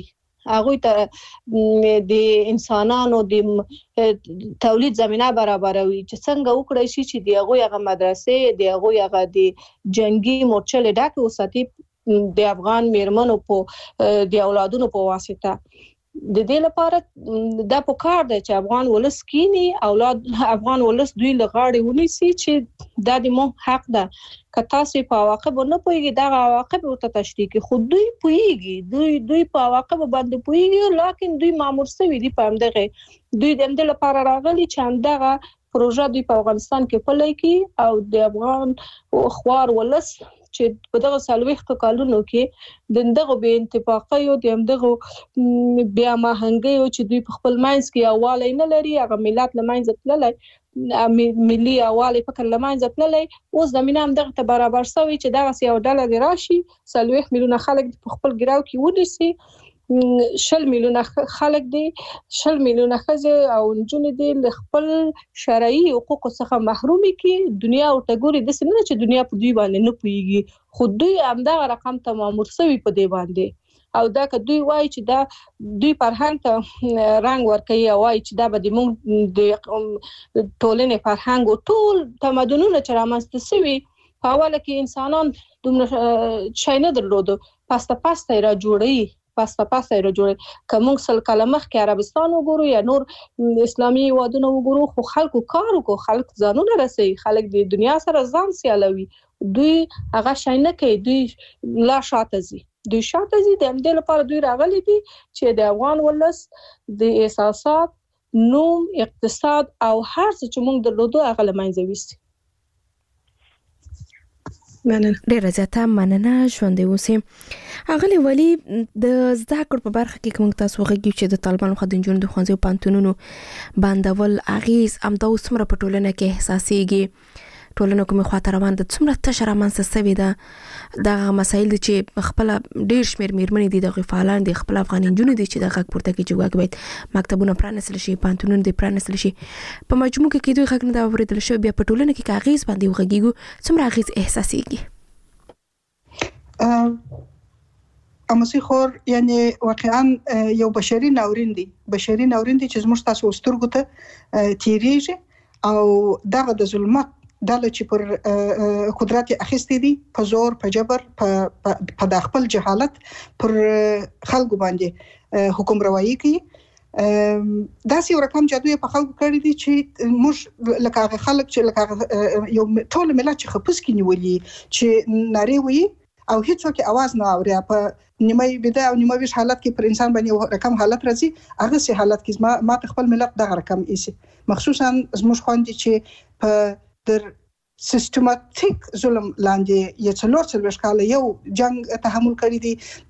هغه ته د انسانانو د تولید زمينه برابروي چې څنګه وکړي شي چې د هغه هغه مدرسې د هغه هغه د جنگي مورچل ډاکه وساتي د افغان میرمنو په د اولادونو په واسطه د دې لپاره دا په کار دی چې افغان ولس کینی اولاد افغان ولس دوی لغاړي ونیسي چې دا د مو حق ده که تاسو په عواقب نه پوهیږئ دا عواقب ورته تشریح کوي خو دوی پوهیږي دوی دوی په عواقب باندې پوهیږي لکه دوی مامور سوي دي په همدغه دوی د همدغه لپاره راغلي چې همدغه پروژه دوی په افغانستان کې پلي کړي او د افغان خوار ولس چې په دغه سالويخ کالونو کې د دغه به اتفاقي او د دغه بیا ماهنګي او چې دوی په خپل ماینس کې اواله نه لري هغه ملت لماینځ تللی ملي اواله فکر لماینځ تللی اوس زمينه هم دغه ته برابر شوی چې دغه سیاو ډله دی راشي سالويخ میلیونه خلک په خپل ګراو کې ونیسي شل میلیونه خلک دي شل میلیونه خزه او نجونې دي ل خپل شرعي حقوق څخه محرومي کی دنیا او تګوري د سینه چې دنیا په دوی باندې نه پويږي خو دوی همدغه رقم ته مامور سوي په دی باندې او دا که دوی وایي چې دا دوی فرهنګ ته رنگ ورکوي او وایي چې دا به د موږ د ټولنې فرهنګ او ټول تمدنونه چې رامنځته شوي په اوله کې انسانان دومره شي نه درلودو پاسته پاسته را جوړي پاسته پاسته را جوړي کوم سل کلمه کې عربستان وګورو یا نور اسلامي وادونه وګورو خو خلکو کار وکړو خلک ځانونه رسي خلک د دنیا سره ځان سیالوي دوی هغه شي نه کوي دوی لا شاته زی دوی شاته زی د همدې لپاره دوی راغلي دي چې د افغان ولس د احساسات نوم اقتصاد او هر څه چې موږ درلودو هغه لمنځه ویستي مننه ډیره زیاته مننه ژوندې اوسې اغلی ولی د زده کړو په برخه کې کوم تاسو غږی چې د طالبانو خدای جون د خوانځو پانتونونو باندول اغیز ام د اوسمره په ټولنه کې احساسيږي ټولنه کومه خاطر روان د څومره تشره منسه سوي ده د مسایل چې خپل ډیر شمیر میرمنې دي د غفالان دي خپل افغاني جون دي چې د غږ پورته کې جوګ باید مکتبونه پرانسل شي پانتونونه دي پرانسل شي په مجموع کې دوی غږ نه دا ورېدل شو بیا په ټولنه کې اغیز باندې وغږیږي څومره اغیز احساسيږي امسی خور یعنی واقعا یو بشري ناورین دی بشري ناورین دی چې زموږ تاسو سترګو ته تیریږي او دغه د ظلمت دله چې پر قدرت اخیستې دي په زور په جبر په په د خپل جهالت پر خلکو باندې حکم روایي کوي دا سی رقم جادوی په خلکو کړی دي چې موږ لکه خلک چې لکه یو ټول ملت چې خپس کې نیولې چې ناری وي او هیڅوک आवाज نه اوري په نیمه بده او نیمه ویش حالت کې پر انسان باندې رقم حالت راځي هغه سي حالت کې ما خپل ملت دغه رقم ایسي مخصوصا زموږ خوندې چې په در سیستماتیک ظلم لاندې یو څلور څلور کال یو جنگ تحمل کړی دي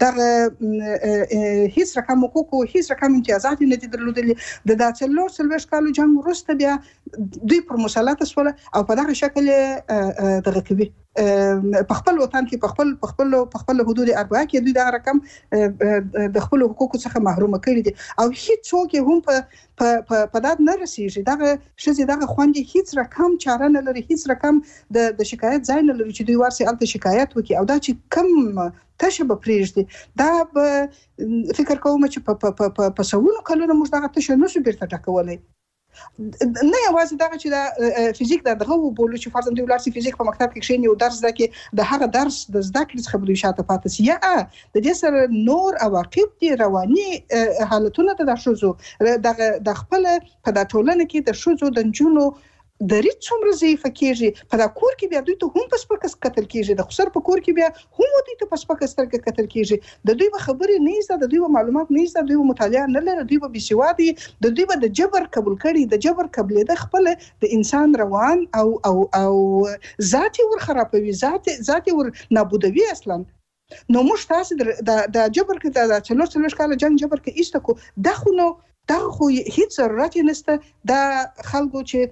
دا هیڅ رقم حقوق هیڅ رقم امتیازات نه دي درلودلې د دا څلور څلور کال جنگ وروسته بیا دوی پر مسلط شول او په دغه شکل دغه کوي په خپل وطن کې په خپل په خپل په خپل حدود اربعه کې دوی دا رقم د خپل حقوقو څخه محروم کړي دي او هیڅ څوک هم په په په داد نه رسیږي دغه شزي دغه خوندې هیڅ رقم چاره نه لري هیڅ رقم د د شکایت ځای نه لري چې دوی ورسي الته شکایت وکړي او دا چې کم تشه به پریږدي دا به فکر کوم چې په په په سوونو کلونو موږ دغه تشه نشو بیرته ټاکولای نه یوازې دا چې دا فزیک دا دغه وبولو چې فرضاً دی ولارسي فزیک په مکتب کې شین یو درس ده کې د هغه درس د زده کړې څخه بلوي شاته پاتې سي یا د دې سره نور عواقب دي رواني حالتونه د شوزو د خپل په د ټولنه کې د شوزو د جنونو د ریت څومره ضعیفه کیږي په دا کور کې بیا دوی ته هم پس پکس قتل کیږي د خسر په کور کې بیا هم دوی ته پس پکس سترګه قتل کیږي د دوی به خبرې نه ایسته د دوی به معلومات نه ایسته د دوی مطالعه نه لري دوی به بيسوادي د دوی به د جبر قبول کړي د جبر قبلې د خپل د انسان روان او او او ذاتي ور خرابوي ذاتي ذاتي ور نابودوي اصلا نو موږ تاسو د د جبر کې د څلور څلور کال جنگ جبر کې ایسته کو د خو نو د خو هیڅ ضرورت نشته د خلکو چې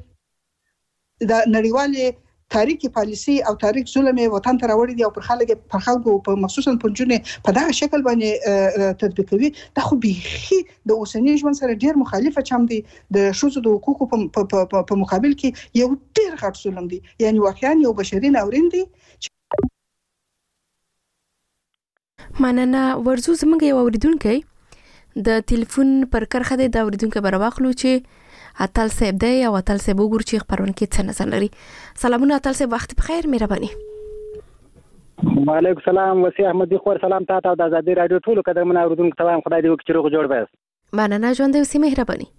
د نړیوالې تاریخي پالیسي او تاریخ ظلم وطن ته راوړي دي او پر خلک پر خلکو په مخصوصا پنځونه په دا شکل باندې تطبیقوي دا خو به د اوسنی ژوند سره ډیر مخالفه چم دي د شوزو د حقوقو په مقابل کې یو ډیر غټ ظلم دي یعنی واقعا یو بشري ناورین دي مننه ورزو زمونږ یو اوریدونکو د ټلیفون پر کرخه د اوریدونکو برواخلو چې اتل صاحب دی او اتل صاحب وګور چې خبرونه کې څه نظر لري. سلامونه اتل صاحب، وخت بخیر، مهرباني. وعلیکم السلام. وسی احمدی خور سلام تاسو او د آزادۍ رادیو ټول قدرمن اوریدونکو ته خدای دې وکړي روغ جوړ بس. مننه ژوند دې وسی، مهرباني.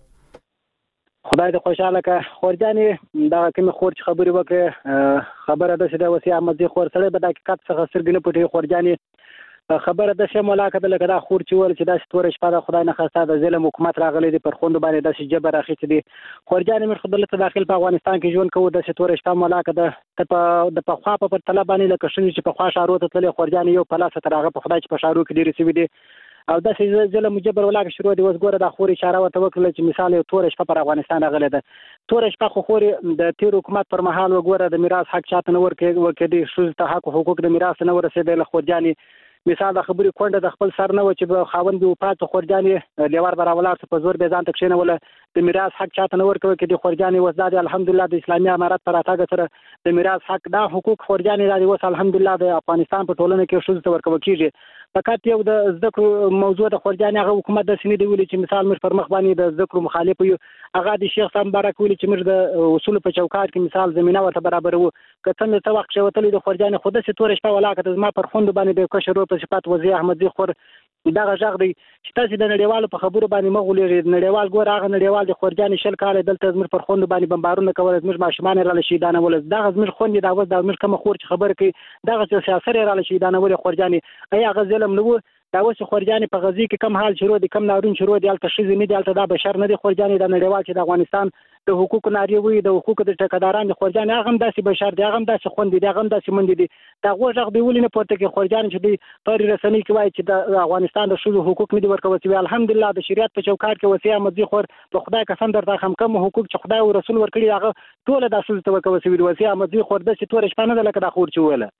خدای دې خوشاله کړه. خورجانې دا کوم خور چې خبرې وکړه خبره ده چې د وسی احمدی خور سره به د حقیقت څخه سرګنه پټي. خورجانې خبره ده چې ملاقات لکه دا خور چې ول چې دا ستوره شپه د خدای نه خاصه د ظلم حکومت راغلی دی پر خوند باندې د جبر اخیته دي. خورجانې مر خپل ته داخل په افغانستان کې ژوند کوو د ستوره شپه ملاقات ده په د په خوا په طلب باندې لکه شنو چې په خوا شارو ته تللی. خورجانې یو پلاسه تر هغه په خدای چې په شارو کې ډیر سوي دي او د سې ظلم جبر ولاګ شروع دی. وسګوره د خوري اشاره وته وکړه چې مثال یو تور شپه پر افغانستان راغلی ده. تور شپه خو خوري د تیر حکومت پر مهال وګوره د میراث حق چاته نه ورکړي وکړي شوز ته حق حقوق د میراث نه ورسېدل. خورجانې مثال د خبرې کونډه د خپل سر نه و چې خاوند او پات خورجانې لیوار براولار په زور به ځان تکښینه ولا د میراث حق چاته نه ورکوي کې د خورجانې وزداد الحمدلله د اسلامي امارات پر اتاګه سره د میراث حق دا حقوق خورجانې د وس الحمدلله د افغانستان په ټولنه کې شوز ته ورکوي کیږي. فقط یو د ذکر موضوع د خورجانې هغه حکومت د سنې دی ویلي چې مثال مر پر مخ باندې د ذکر مخالف یو هغه د شیخ صاحب مبارک ویلي چې مر د اصول په چوکاټ کې مثال زمينه ورته برابر وو. کته مې څه وخت شوتلې د خورجانې خوده سي تور شپه ولاکه د ما پر خوند باندې د کشرو په صفات وزیر احمد زی خور دا غږ دی چې تاسو د نړیوالو په خبرو باندې مغولې نړیوال ګور هغه نړیوال د خورجانې شل کال دلته زمر پر خوند باندې بمبارونه کول زمر ماشومان را لشي دانه ول دا زمر خوند دا وځ دا زمر کوم خور چې خبر کوي دا غږ سیاست را لشي دانه ول خورجانې ای هغه ظلم نه دا اوس خورجانې په غزي کې کم حال شروع دي کم نارون شروع دي الته شي نه دي الته دا بشر نه دي. خورجانې د نړیوال چې د افغانستان د حقوق ناری وي د حقوق د ټکداران د خورجانې هغه هم داسې بشر دي هغه هم داسې خوند دي هغه هم داسې مند دي. دا غوږ دی ولې نه پورته کې خورجانې چې د پر رسنۍ کې وایي چې د افغانستان د شوزو حقوق نه دي ورکوي. الحمدلله د شریعت په چوکاټ کې وسی احمد زی خور په خدای قسم درته هم کوم حقوق چې خدای او رسول ورکړي هغه ټول د شوزو ته ورکوي. وسی احمد زی خور د ستور شپه نه لکه دا خور چې وله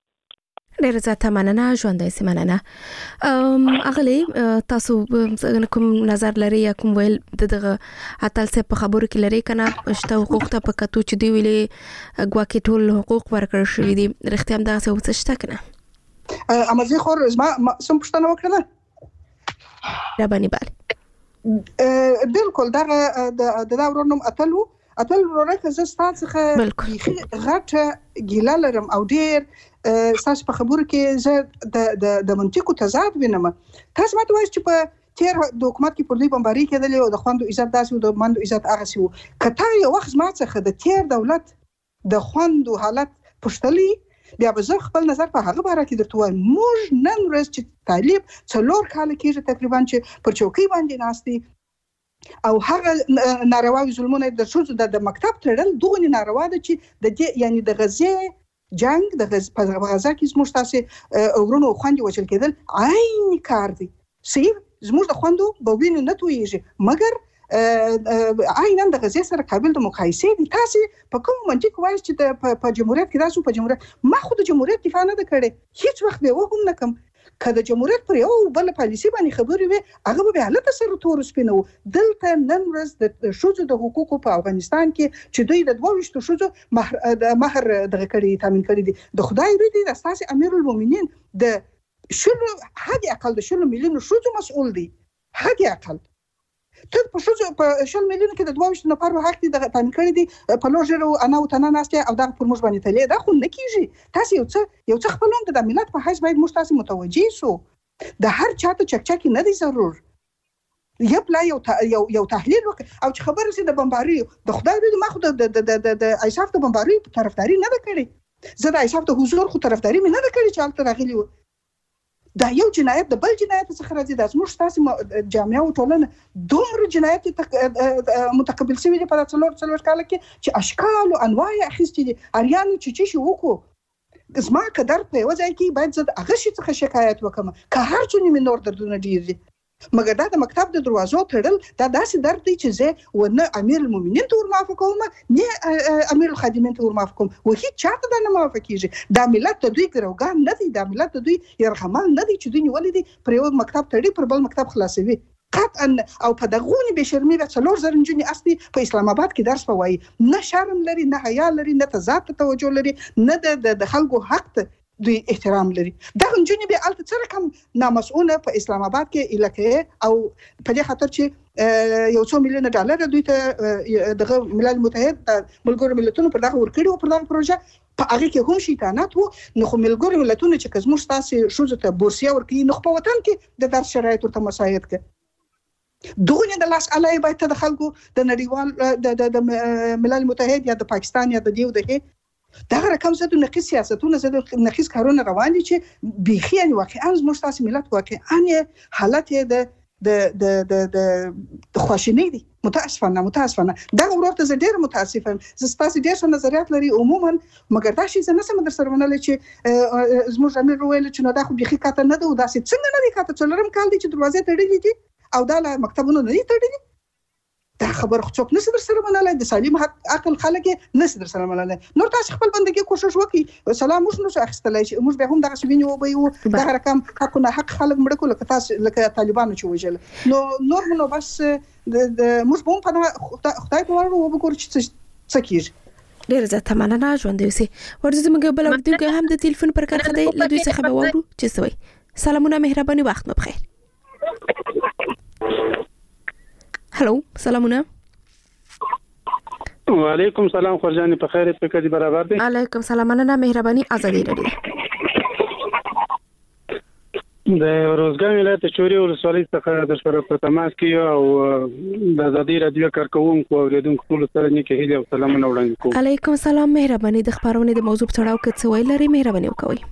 ډېر زیاته مننه ژوندۍ سي. مننه. اغلی تاسو کوم نظر لري یا کوم ویل دغه اتل څه په خبرو کې لري کنه شته حقوق ته په کتو چې دی ویلې ګواکې ټول حقوق ورکړل شوی دي رښتیا هم دا څه شته کنه امازي خور ما سم پښتنه وکړه را باندې بال بالکل دا د دا ورونم اتلو اتل ورکه زه ستاسو غټه ګیله لرم او ډیر تاسو په خبرو کې زه د د د منطقو تضاد وینم. تاسو ماته وایي چې په تیر د حکومت کې پر دوی بمباري کېدل او د خوندو عزت داسې او د مندو عزت هغه سي وو. کته یو وخت ما څخه د تیر دولت د خوندو حالت پښتلي بیا به زه خپل نظر په هغه باره کې درته وایم. موږ نن ورځ چې طالب څلور کال کېږي تقریبا چې پر چوکۍ باندې ناستي او هغه ناروا ظلمونه د شوزو د مکتب تړل دوه ناروا ده چې د دې یعنی د غزې جنگ د غز په غزا کې زموږ تاسو ورونو خوندې وچل کېدل عین کار دی. صحیح زموږ د خوندو بوبین نه تویږي مګر عیناً د غزې سره قابل د مقایسې دي. تاسو په کوم منطق وایي چې په جمهوریت کې تاسو په جمهوریت ما خو د جمهوریت دفاع نه کړې هیڅ وخت به وهم نه کوم. که د جمهوریت پر یو بل پالیسی باندې خبرې وي هغه به حالت سره تور سپینو. دلته نن ورځ د شوزو د حقوقو په افغانستان کې چې دوی د دوه ویشتو شوزو مهر د مهر دغه کړي تامین کړي دي. د خدای دې د اساس امیر المؤمنین د شلو حد اقل د شلو میلیونو شوزو مسؤل دي. حد اقل ته په شوزو په شل میلیونو کې د دوه ویشتو نفر حق دي د تامین کړي دي په لوژرو انا او تنه ناشته او دغه پر موږ باندې تلې دا خو نه کیږي. تاسو یو څه یو څه خپلوم د ملت په حساب باید موږ تاسو متوجي سو. د هر چاته چکچکی نه دی ضرور یو پلا یو یو یو تحلیل وکړه او چې خبره سي د بمباري د خدای دې ما خو د د د د ایساف د بمباري په طرفداري نه کړې. زه د ایساف د حضور خو طرفداري مې نه کړې چې حالت راغلی و. دا یو جنایت د بل جنایت څخه راځي. د زموږ تاسو جامعه او ټولنه دومره جنایت متقبل شوی دی په څلور څلور کال کې چې اشکال او انواع اخیستي دي. اریانو چې چې شو وکړو زما قدر په وځي کې باید زه هغه شي څخه شکایت وکم که هر څونه مې نور دردونه ډیر دي مګر دا د مکتب د دروازو تړل دا داسې درد دی چې زه ونه امیر المؤمنین ته ورمعافه کوم نه امیر الخادمین ته ورمعافه کوم و هیڅ چاته دا نه معافه کیږي. دا ملت د دوی ګروګان نه دی. دا ملت د دوی يرحمان نه دی چې دوی نیولې دي پر یو مکتب تړي پر بل مکتب خلاصوي قطعا. او په دغونی به شرمي به څلور زر نجونې اصلي په اسلام آباد کې درس پوي نه شرم لري نه حیا لري نه تضاد ته توجه لري نه د خلکو حق ته دوی احترام لري. دا نجونې به الته څه رقم نامسؤله په اسلام آباد کې الکه او په دې خاطر چې یو څو میلیون ډالر دوی ته دغه ملل متحد ملګرو ملتونو پر دغه ورکړي او پر دغه پروژه په هغه کې هم شیطانات وو. نو خو ملګرو ملتونو چې کوم تاسو شوزه ته بورسیا ورکړي نو په وطن کې د درس شرایط ورته مساعد کړي. دغه د لاس علای باید د خلکو د نړیوال د ملل متحد یا د پاکستان یا د دیو دغه دغه رقم زده نقص سیاستونه زده نقص کارونه روان دي چې بيخي ان واقعا زموږ تاسو ملت واقعا حالت د د د د خواشینی دي. متاسفانه متاسفانه دا ورته زه ډیر متاسفم. زه تاسو ډیر څه نظریات لري عموما مګر دا شي زه نه سم در سره ونل چې زموږ امیر ویل چې نو دا خو بيخي کاته نه ده او دا څنګه نه دي کاته څلورم کال دي چې دروازه تړلې دي او دا له مکتبونو نه دي تړلې. دا خبر خو څوک نسي در سره منلای د سالم حق عقل خلک نسي در سره منلای. نور تاسو خپل بندګي کوشش وکړئ. سلام موږ نو اخستلای شي موږ به هم دغه شوینه و به یو دغه رقم حقونه حق خلک مړ کول کتاس لکه طالبانو چې وجل نو نور نو بس د موږ به په خدای په ورو وګورو چې څه کیږي. ډیر زه مننه ژوند دی سي ورته موږ بل ورته هم د ټلیفون پر کار خدای له دوی څخه به وورو چې سوي. سلامونه مهرباني وخت مو بخیر. هلو سلامونه. وعلیکم سلام خورجانی په خیر په کدي برابر دي. علیکم سلام مننه مهرباني ازادي رادیو. د روزګان ولایت چوري ولسوالۍ څخه د شپږ په تماس کې او د ازادي رادیو کارکونکو او اوریدونکو ټول سره نیکه هیله او سلامونه وړاندې کوم. علیکم سلام مهرباني د خبرونه د موضوع په اړه څه ویل لري مهرباني وکوي.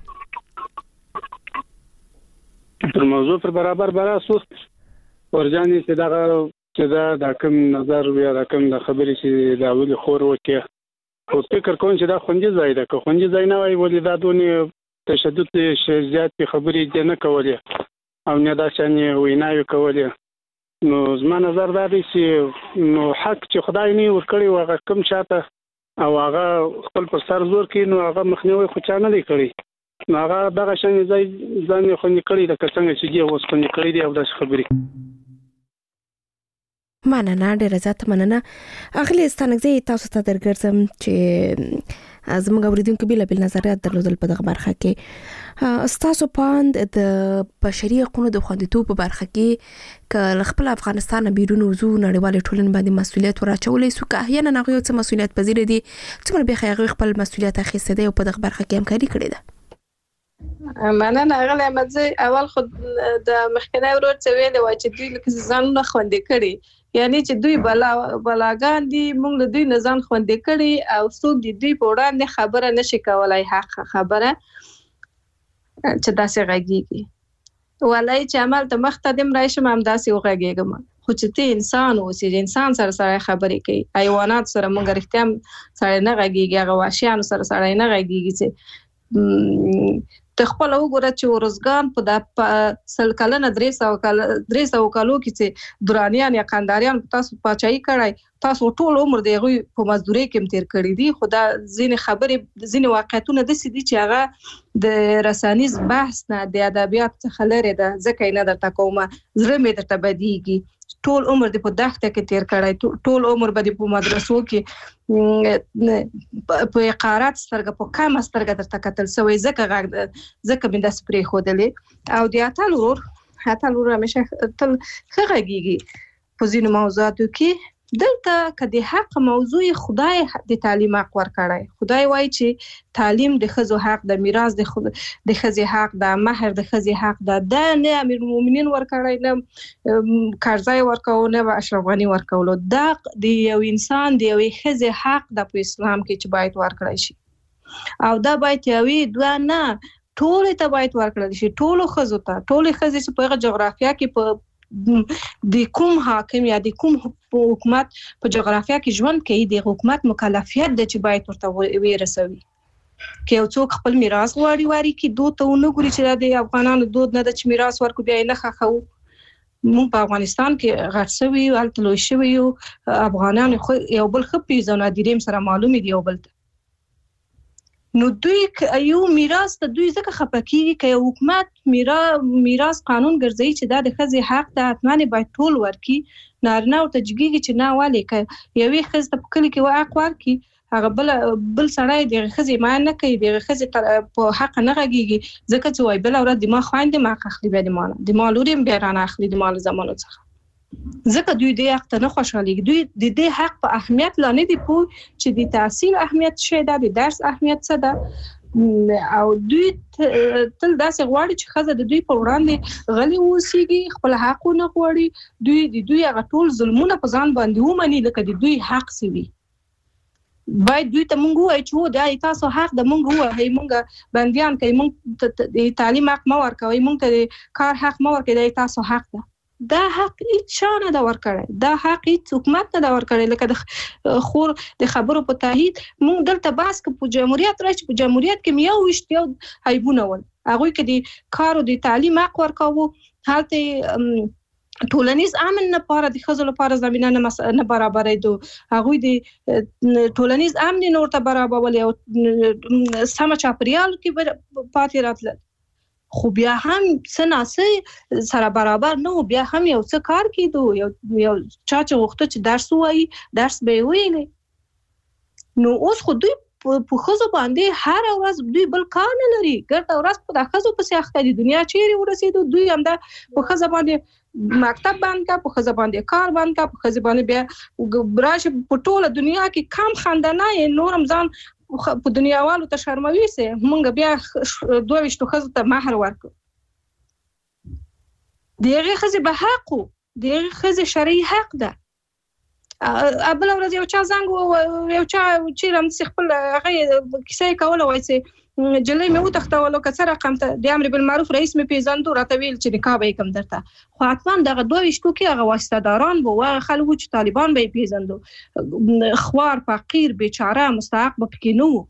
پر موضوع پر برابر براسو ورجاني چې دا چې دا د کوم نظر یا د کوم د خبرې چې دا ولې خور وکي خو فکر کوم چې دا خوندې ځای ده. که خوندې ځای نه وای ولې دا دونه تشدد زیات خبرې دې نه کولې او نه دا چې ویناوي کولې. نو زما نظر دا دی چې نو حق چې خدای نه ورکړي او هغه کوم چاته او هغه خپل پر سر زور کوي نو هغه مخنیوي خو چا نه دی کړی. نو هغه دغه شان ځای ځان خوندې کړی د څنګه چې دی اوس خوندې کړی دی او دا خبرې مننه ډیره زیاته مننه. اغلی ستانګزي تاسو ته درګرځم چې زموږ اوریدونکو بل بل نظریات درلودل په دغه برخه کې. تاسو پاند د بشري حقوقو د خوندیتوب په برخه کې ک خپل افغانستان بیرون وزو نړیوال ټولنې باندې مسولیت ورچولې سو که احیانا هغه څه مسولیت پذیر دي څومره به هغه خپل مسولیت اخیسته دی او په دغه برخه کې همکاري کړې ده. مننه اغلی احمدزی. اول خود د مخکنی ورور څه ویل و چې دوی لکه ځان نه خوندې کړي یعنی چې دوی بلا بلاګان دي موږ له دوی نه ځان خوندې کړي او څوک دي دوی په وړاندې خبره نشي کولای حق خبره چې داسې غږیږي ولای چې عمل ته مختدم راشم هم داسې وغږیږم خو چې ته انسان اوسې انسان سره سره خبرې کوي حیوانات سره موږ رښتیا سره نه غږیږي هغه وحشیانو سره سره نه غږیږي چې ته خپل وګوره چې ورزګان په د سل کلنه درې سو کال درې سو کالو کې چې درانیان یا قنداریان تاسو پاچای کړای تاسو ټول عمر دی غوي په مزدوري کې تیر کړی دي. خدا ځینې خبرې ځینې واقعیتونه د سې دي چې هغه د رسانیز بحث نه د ادبیات څخه لري ده ځکه نه درته کومه زړه مې درته بدیږي. ټول عمر د په دښته کې تیر کړای ټول عمر به په مدرسو کې په اقارات سترګه په کم سترګه درته کتل سوې ځکه ځکه مې د سپری خودلې او د اتل ور اتل ور همیشه تل خغږیږي په ځینو موضوعاتو کې دلته کدي حق موضوع خدای د تعلیم حق ور کړای. خدای وایي چې تعلیم د خزو حق د میراث د خود د خزي حق د مہر د خزي حق د نه امیر المؤمنین ور کړای نه کارزای ور کول نه اشرف غنی ور کول دا د یو انسان د یو خزي حق د اسلام کې چې باید ور کړای شي او دا باید یوي دوه نه ټول ته باید ور کړل شي ټول خزو ته ټول خزي چې په جغرافیا کې په د کوم حاکم یا د کوم حکومت په جغرافیا کې ژوند کوي د حکومت مکلفیت د چې باید ورته ویرسوي کې یو څوک خپل میراث غواړي واري کې دوه ته نه ګوري چې د افغانانو دود نه د چې میراث ورکو بیا نه خخو مونږ په افغانستان کې غړسوي او التلوي شوی یو افغانان خو یو بل خپې زونه دیریم سره معلومي دی یو بل نو دوی یو میراث ته دوی ځکه خپکیږي چې حکومت میراث میراث قانون ګرځي چې دا د خزي حق د اتمنه باید ټول ورکی نارنه او تجګیږي چې نه والي ک یوې خزه په کلی کې واقع ورکی هغه بل بل سړی د خزي ما نه کوي د خزي په حق نه غږیږي ځکه چې وای بل اورد ما خويندې ما اخلي به د مال د مالوري به رانه اخلي د مال زمانو څخه ځکه دوی د حق ته نه خوشحالي دوی د دې حق په اهمیت لانه دي پوه چې د تحصیل اهمیت شه ده د درس اهمیت څه ده او دوی تل داسې غواړي چې خزه د دوی په وړاندې غلي اوسيږي خپل حقونه غواړي دوی د دوی هغه ټول ظلمونه په ځان باندې ومني لکه د دوی حق سوي باید دوی ته مونږ وایو چې دا تاسو حق د مونږ وایي مونږ بنديان کوي مونږ د تعلیم حق مو ورکوي مونږ ته کار حق مو ورکوي دا تاسو حق ده دا حق هیڅ شانه دا ورکړی دا حق هیڅ حکومت نه دا ورکړی لکه د خور د خبرو په تایید مونږ دلته باس کې په جمهوریت راځي په جمهوریت کې یو وشتیو حیبونه ول هغه کې د کار او د تعلیم حق ورکاوه حالت ټولنیز امن نه پاره د خزل لپاره زمينه نه برابرې دو هغه د ټولنیز امن نور ته برابرول او سم چاپریال کې پاتې راتل خو بیا هم سناسه سره برابر نه بیا هم یو څه کار کیدو یو یو چا چې وخت چې درس وایي درس به ویلې نو اوس خو دوی په خزو باندې هر ورځ دوی بل کار نه لري ګرځي ورځ په خزو پسې اخته دي دنیا چیرې ورسېدو دوی هم دا په خزو باندې مکتب باندې کا په خزو باندې کار باندې کا په خزو باندې بیا براش په ټوله دنیا کې کم خندنه نورم ځان په دنیاوالو ته شرموي سه مونږ بیا دوه وشتو خزو ته مہر ورکو دغه خزه به حق دغه خزه شرعي حق ده ابل ورځ یو چا زنګ یو چا چې رم خپل هغه کیسه کوله وای سه جلې مې وتختول او کسر رقم ته د امر بالمعروف رئیس مې پیژندو راته ویل چې نکاح به کوم درته خو حتما دغه دوه وشتو کې هغه واسطه‌داران وو هغه خلکو چې طالبان به پیژندو خوار فقیر بیچاره مستحق به پکې نو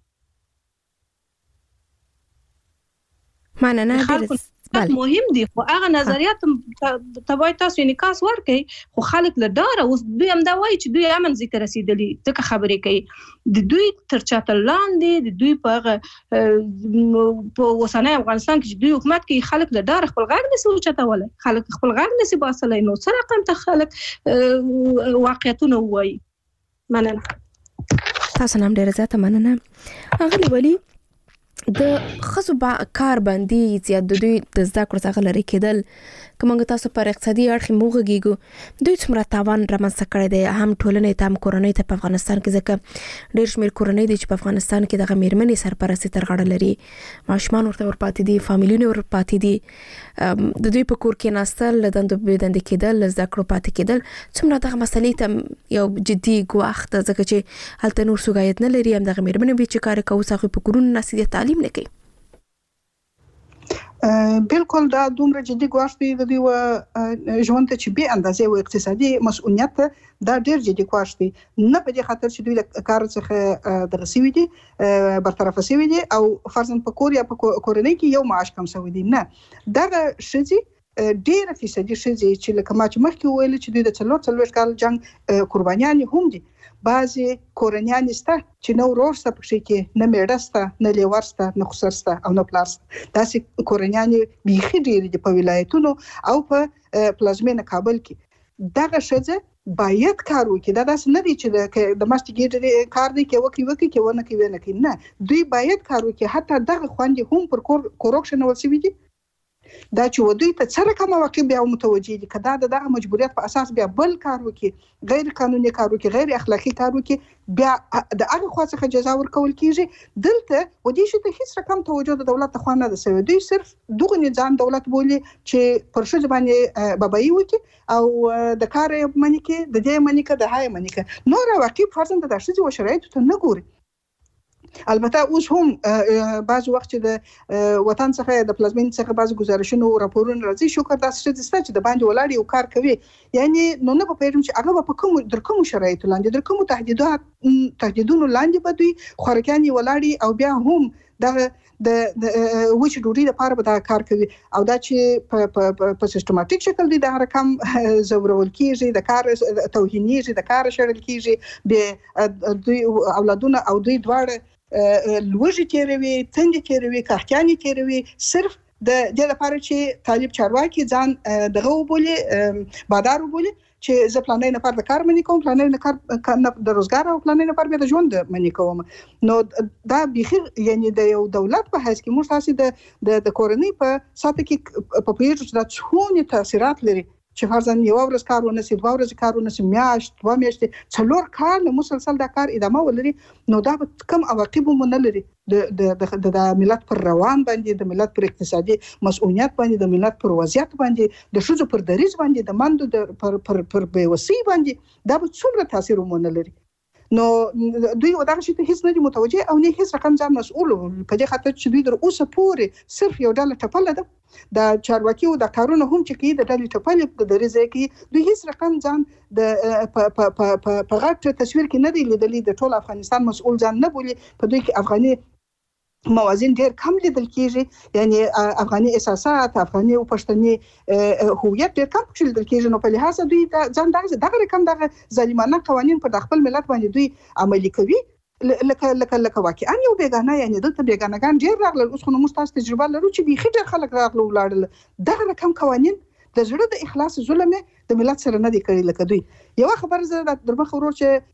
مننه ډېر مهم دي خو هغه نظریات تبای تاسو نکاس ورکي خو خلک له دار اوس دوی هم دا وایي چې دوی امن زی ته رسیدلی ځکه خبرې کوي د دوی تر چاتل لاندې د دوی په په وسنۍ افغانستان کې دوی حکومت کې خلک له دار خپل غږ نسی اوچتول خلک خپل غږ نسی باسلای نو سره رقم ته خلک واقعیتونه وایي مننه تاسو نام ډیر زیاته مننه هغه ولی د خصو با کار باندې چې د دوی د زده کړو څخه لري کېدل کومه تاسو پر اقتصادي اړخ موغږیږي دوی څومره تاوان رامنځته کړی دی هم ټولنې ته هم کورنۍ ته په افغانستان کې ځکه ډېر شمېر کورنۍ دي چې په افغانستان کې دغه میرمنې سرپرستي تر غاړه لري ماشومان ورته ورپاتې دي فامیلونه ورپاتې دي د دوی په کور کې ناستل د دندو بيدند کېدل زده کړو پاتې کېدل څومره دغه مسلې ته یو جدي ګواښ ده ځکه چې هلته نور سوګایت نه لري هم دغه میرمنې به چې کار کوي څخه په کورونو نسي تعلیم نه کوي بالکل دا دومره جدي ګواښ دی د دوی ژوند ته چې به اندازې او اقتصادي مسؤلیت دا ډېر جدي ګواښ دی نه په دې خاطر چې دوی د کار څخه د رسیوي دي برطرف شوی دي او فرضاً په کور یا په کورنۍ کې یو معاش کم شوی دی نه دا شذي ډېر فیصدي شذي چې لکه ما چې مخکې ویل چې دوی د څلور څلور کال جنگ قربانیان هم دي بعضی کورنیان سته چې نو ورسته پکې کې نه میړسته نه لیورسته نه خسرسته او نه پلارسته داسې کورنیان بیخي ډېر دي په ولایتونو او په پلازمینه کابل کې دغه شذ باید کار وکړي دا داس نه دي چې د ماستګیټ کار دی کې وکړي وکړي کې ونه کوي نه کوي نه دوی باید کار وکړي حتی دغه خوندې هم پر کورکشن ولسوي دي دا چې ودوی ته څه رقم واقع بیا متوجي دي کدا دغه مجبوریت په اساس بیا بل کار وکي غیر قانوني کار وکي غیر اخلاقی کار وکي بیا د هغه خاصه جزا ورکول کیږي دلته ودی چې ته هیڅ رقم توجه د دولت خو نه ده سوي دوی صرف دغه نظام دولت بولی چې پر شو باندې بابای وکي او د کار منی کې د دې منی کې د هاي منی کې نور واقع فرضاً د شذ او شرایط ته نه ګوري البته اوس هم بعض وخت د وطن څخه د پلازمین څخه بعض گزارشونه او راپورونه راځي شکر تاسو چې د باندې ولاړ یو کار کوي یعنی نو نه په پیرم چې هغه په کوم در کوم شرایط لاندې در کوم تهدیدات تهدیدونو لاندې بدوي خورکاني ولاړی او بیا هم د د وچ ډوډۍ لپاره به دا کار کوي او دا چې په په سیستماتیک شکل دی د رقم زورول کیږي د کار توهینیږي د کار شړل کیږي به دوی اولادونه او دوی دواړه لوږی تیروي څنګه تیروي کاهتیانی تیروي صرف د دې لپاره چې طالب چارواکي ځان دغه وبولي بادار وبولي چې زه پلانې نه پر د کار منی کوم پلانې نه کار د روزګار او پلانې نه پر د ژوند منی کوم نو دا بخیر یعنی د یو دولت په حیث کې موږ تاسو د کورنۍ په ساته کې په پیژو چې د څونه تاثیرات لري چې فرضاً یو ورځ کار ونسی دوه ورځې کار ونسی میاشت دوه میاشتې څلور کال مسلسل دا کار ادامه ولري نو دا کم عواقب مو نه لري د د د ملت پر روان باندې د ملت پر اقتصادي مسؤلیت باندې د ملت پر وضعیت باندې د شوزو پر دریز باندې د مندو د پر پر پر بیوسی باندې دا به څومره تاثیر مو نه لري نو دوی ودغه شي ته هیڅ نه دي متوجه او نه هیڅ رقم ځان مسؤل په دې خاطر چې دوی در اوسه پورې صرف یو ډول ټپل ده د چارواکي او د کارونه هم چې کې د ډلې ټپل د دریزه کې دوی هیڅ رقم ځان د په په په په غټ تصویر کې نه دی لیدلې د ټول افغانستان مسؤل ځان نه بولي په دوی کې افغاني موازین ډیر کم لیدل کیږي یعنی افغاني اساسات افغاني او پښتني هویت ډیر کم لیدل کیږي نو په لحاظ دوی ځان دغه دغه رقم دغه ظالمانه قوانين په خپل ملت باندې دوی عملي کوي لکه لکه لکه واقعا یو بیگانه یعنی دلته بیگانهګان ډیر راغلل اوس خو موږ تاسو تجربه لرو چې بيخي ډیر خلک راغلل ولاړل دغه رقم قوانين د زړه د اخلاص ظلم د ملت سره نه دی کړی لکه دوی یو خبر زه د درمخ ورور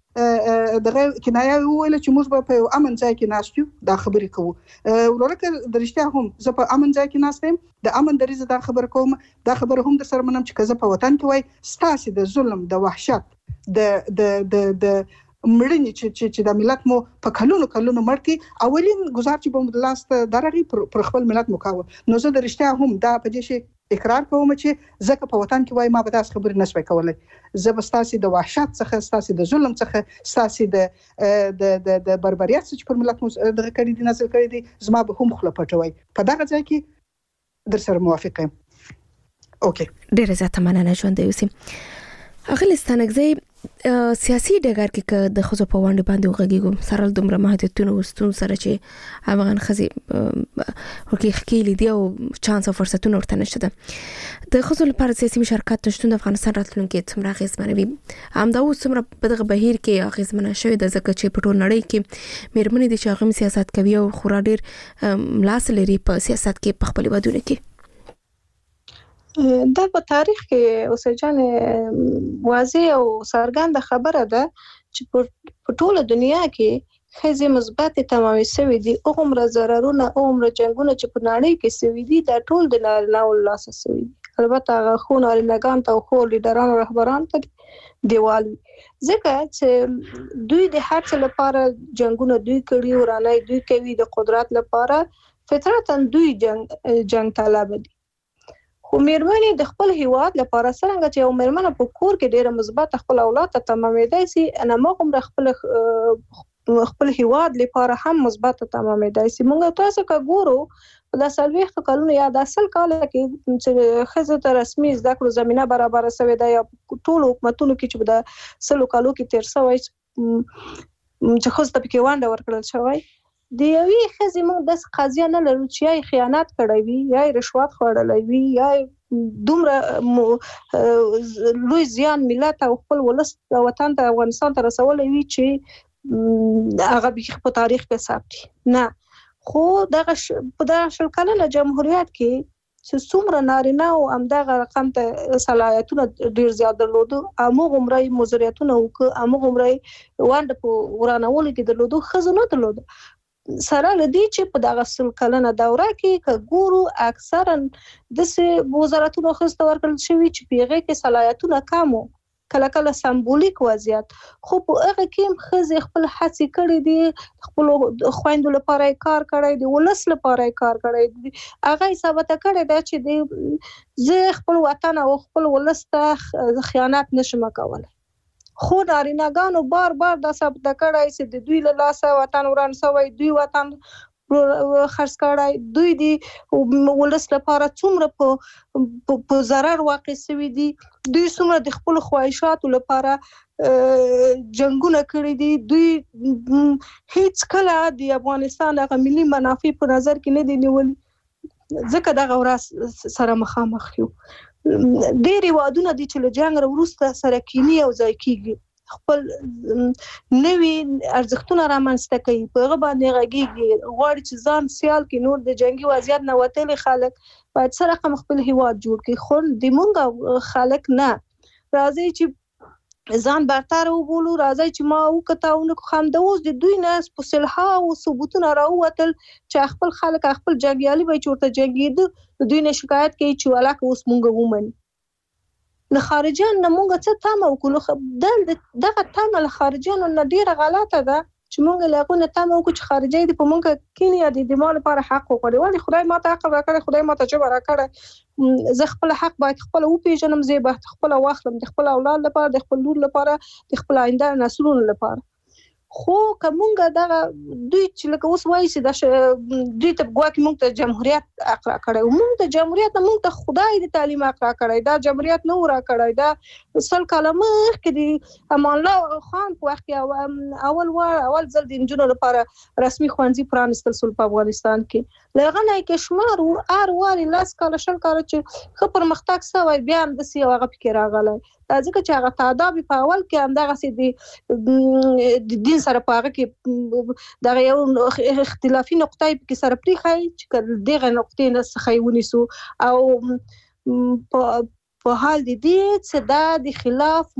چې دغه کنایه ویل چې موږ په امن ځای کې ناشتو دا خبرې کوو ورورکه د رښتیا هم زه په امن ځای کې ناستم د امن دریزه دا خبر کوم دا خبر هم در سره منم چې کزه په وطن کې وای ستاسو د ظلم د وحشت د د د د مړنی چې چې د ملت مو په کلونو کلونو مړکی اولین گزار چې په لاست درغي پر خپل ملت مکاوه نو زه د رښتیا هم دا په دې شي اقرار کوم چې زکه په وطن کې وای ما به تاسو خبرې نشوي کولای زه به تاسو د وحشت څخه تاسو د ظلم څخه تاسو د د د بربریت چې پر ملت مو دغه کړی دي نسل کړی دي زما به هم خپل پټوي په دغه ځای کې در سره موافق یم اوکې ډیره زیاته مننه ژوند یوسم اغلستانګزي سیاسي ډګر کې د خزو په وړاندې باندې وغږیږو سره دومره محدودیتونه وستون سره چې افغان خزي ورکی خکېلی دی او چانس او فرصتونه ورته نشته د خزو لپاره سیاسي مشارکت نشته د افغانستان راتلونکي څومره غیزمنوي همدا اوس څومره په دغه بهیر کې غیزمنه شوی د زکه چې په ټول نړۍ کې مېرمنې د شاغم سیاست کوي او خورا ډیر ملاس لري په سیاست کې په خپل ودونه کې دا په تاریخ کې اوسجان واضح او څرګنده خبره ده چې په ټوله دنیا کې خزي مثبت تمامي سوي دي او عمر ضررونه او عمر جنگونه چې په نړۍ کې سوي دي دا ټول د نارینه او لاس سوي دي البته هغه خون نارینه‌ګان ته خو لیډران او رهبران ته دیوال ځکه چې دوی د هر څه لپاره جنگونه دوی کړي ورانه دوی کوي د قدرت لپاره فطرتاً دوی جنگ جنگ طلب دي خو مېرمنې د خپل هیواد لپاره څنګه چې یو مېرمنه په کور کې ډېر مثبت خپل اولاد ته تمامېدای شي انا موږ خپل خپل هیواد لپاره هم مثبت تمامېدای شي موږ تاسو کا ګورو د سلويخت کلونو یا د اصل کال کې چې خزه ته رسمي زده کړو زمينه برابر شوې ده یا ټول حکومتونو کې چې د سلو کالو کې تیر شوی چې خو ته پکې وانډه ورکړل شوی د یوې خزې موږ د قضیه نه لرو چې یا خیانت کړی وي یا رشوت خوړلی وي یا دومره لوی زیان ملت او خپل ولس وطن ته افغانستان ته رسولی وي چې هغه به په تاریخ کې ثبت نه خو دغه په دغه شل کلنه جمهوریت کې چې څومره نارینه او همدغه رقم ته صلاحیتونه ډیر زیات درلودو امغه عمرې مزریتونه او امغه عمرې وانډ په ورانولو کې درلودو خزونه درلودو سره لدی چې په دغه سل کلنه دوره کې کګورو اکثرا د وزارتونو خسته ورکړل شوی چې پیغه کې صلاحیتونه کمو کله کله سمبولیک وضعیت خو په هغه کې خزې خپل هڅې کړې دي خپل خويندو لپاره کار کړی دی ولس لپاره کار کړی دی هغه ثابت کړی دی چې د زه خپل وطن او خپل ولس ته خیانت نشم کولای خو نارینه‌ګانو بار بار د ثابت کړای چې د دوی له لاسه وطن وران شوی دوی وطن خرڅ کړای دوی دی ولس لپاره څومره په په zarar واقع شوی دي دوی څومره د خپل خواهشاتو لپاره جنگونه کړی دي دوی هیڅ کله د افغانستان د ملي منافع په نظر کې نه دي نیولي ځکه دغه ورځ سره مخامخ یو ډېری وادونه دي چې له جنگ وروسته سره کینی او ځای کیږي خپل نوي ارزښتونه رامنځته کوي، په هغه باندې غږیږي، غواړي چې ځان سیال کې نور د جنگي وضعیت نه وتلي خلک باید سره رقم خپل هیواد جوړ کړي. خو د مونږ خلک نه راځي چې ځان برتر وبولو، راځي چې ما وکتاونه خام د اوس د دوی نه په صلحه او ثبوتونه راووتل چې خپل خلک خپل جنگیالي به چورته جنگیده، دوی نه شکایت کوي چې ولاکه اوس مونږ ومني. له خارجيان نه مونږ څه تمه وکړو، دغه تمه له خارجيانو نه ډیره غلطه ده چې مونږ له هغو نه تمه وکړو چې خارجي دې په مونږ کینی یا د دماغ لپاره حق وکړي. ولې خدای ماته عقل راکړی، خدای ماته ژبه راکړی، زه خپل حق باید خپل وپیژنم، زه باید خپل واخلم د خپل اولاد لپاره، د خپل لور لپاره، د خپل آینده نسلونو لپاره. خو کومه دغه دوی چې لکه اوس وایي چې د دوی ته ګواکې مونږ ته جمهوریت اقرا کړی، مونږ ته جمهوریت نه، مونږ ته خدای د تعلیم اقرا کړی، دا جمهوریت نه ورا کړی. دا سل کاله مخکې د امان الله خان په وخت کې اول وار اول ځل د نجونو لپاره رسمي ښوونځي پرانستل شول په افغانستان کې. لغه نه کې شمار او ار واري لاس کاله شل کاله چې خبر پرمختګ سوی بیا هم د سی هغه فکر راغلی. دا ځکه چې هغه تعداد په اول کې هم دغه سي د دین سره په هغه کې دغه یو اختلافي نقطه کې سره پریخای چې دغه نقطې نه څخه ونیسو او په حال د دې چې دا د خلاف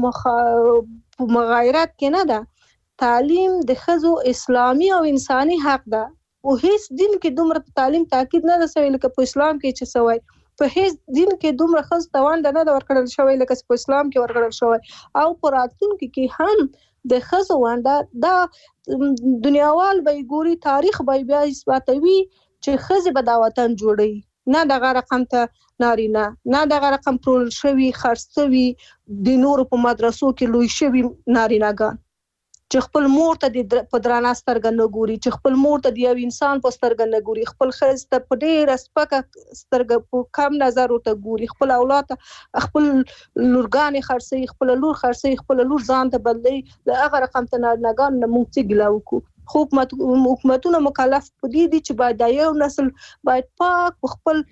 مغایرت کې نه ده. تعلیم د ښځو اسلامي او انساني حق ده او هیڅ دین کې دومره په تعلیم تاکید نه ده شوی لکه په اسلام کې چې سوی. په هیڅ دین کې دومره ښځو ته ونډه نه ده ورکړل شوی لکه په اسلام کې ورکړل شوی. او په راتلونکي کې هم د ښځو ونډه دا دنیاوال به ګوري، تاریخ به بیا اثباتوي چې ښځې به دا وطن جوړوي، نه دغه رقم ته نارینه، نه دغه رقم پرول شوي خرڅ شوي د نورو په مدرسو کې لوی شوي نارینه‌ګان چې خپل مور ته د په درانه سترګه نه ګوري، چې خپل مور ته د یو انسان په سترګه نه ګوري، خپل ښځې ته په ډېره سپکه سترګه په کم نظر ورته ګوري، خپل اولاد ته خپل لورګانې خرڅوي، خپل لور خرڅوي، خپل لور ځان ته بدلوي. د هغه رقم ته نارینه‌ګان نه موږ څه ګیله وکړو. خو حکومتونه مکلف په دې دي چې باید دا یو نسل باید پاک په خپل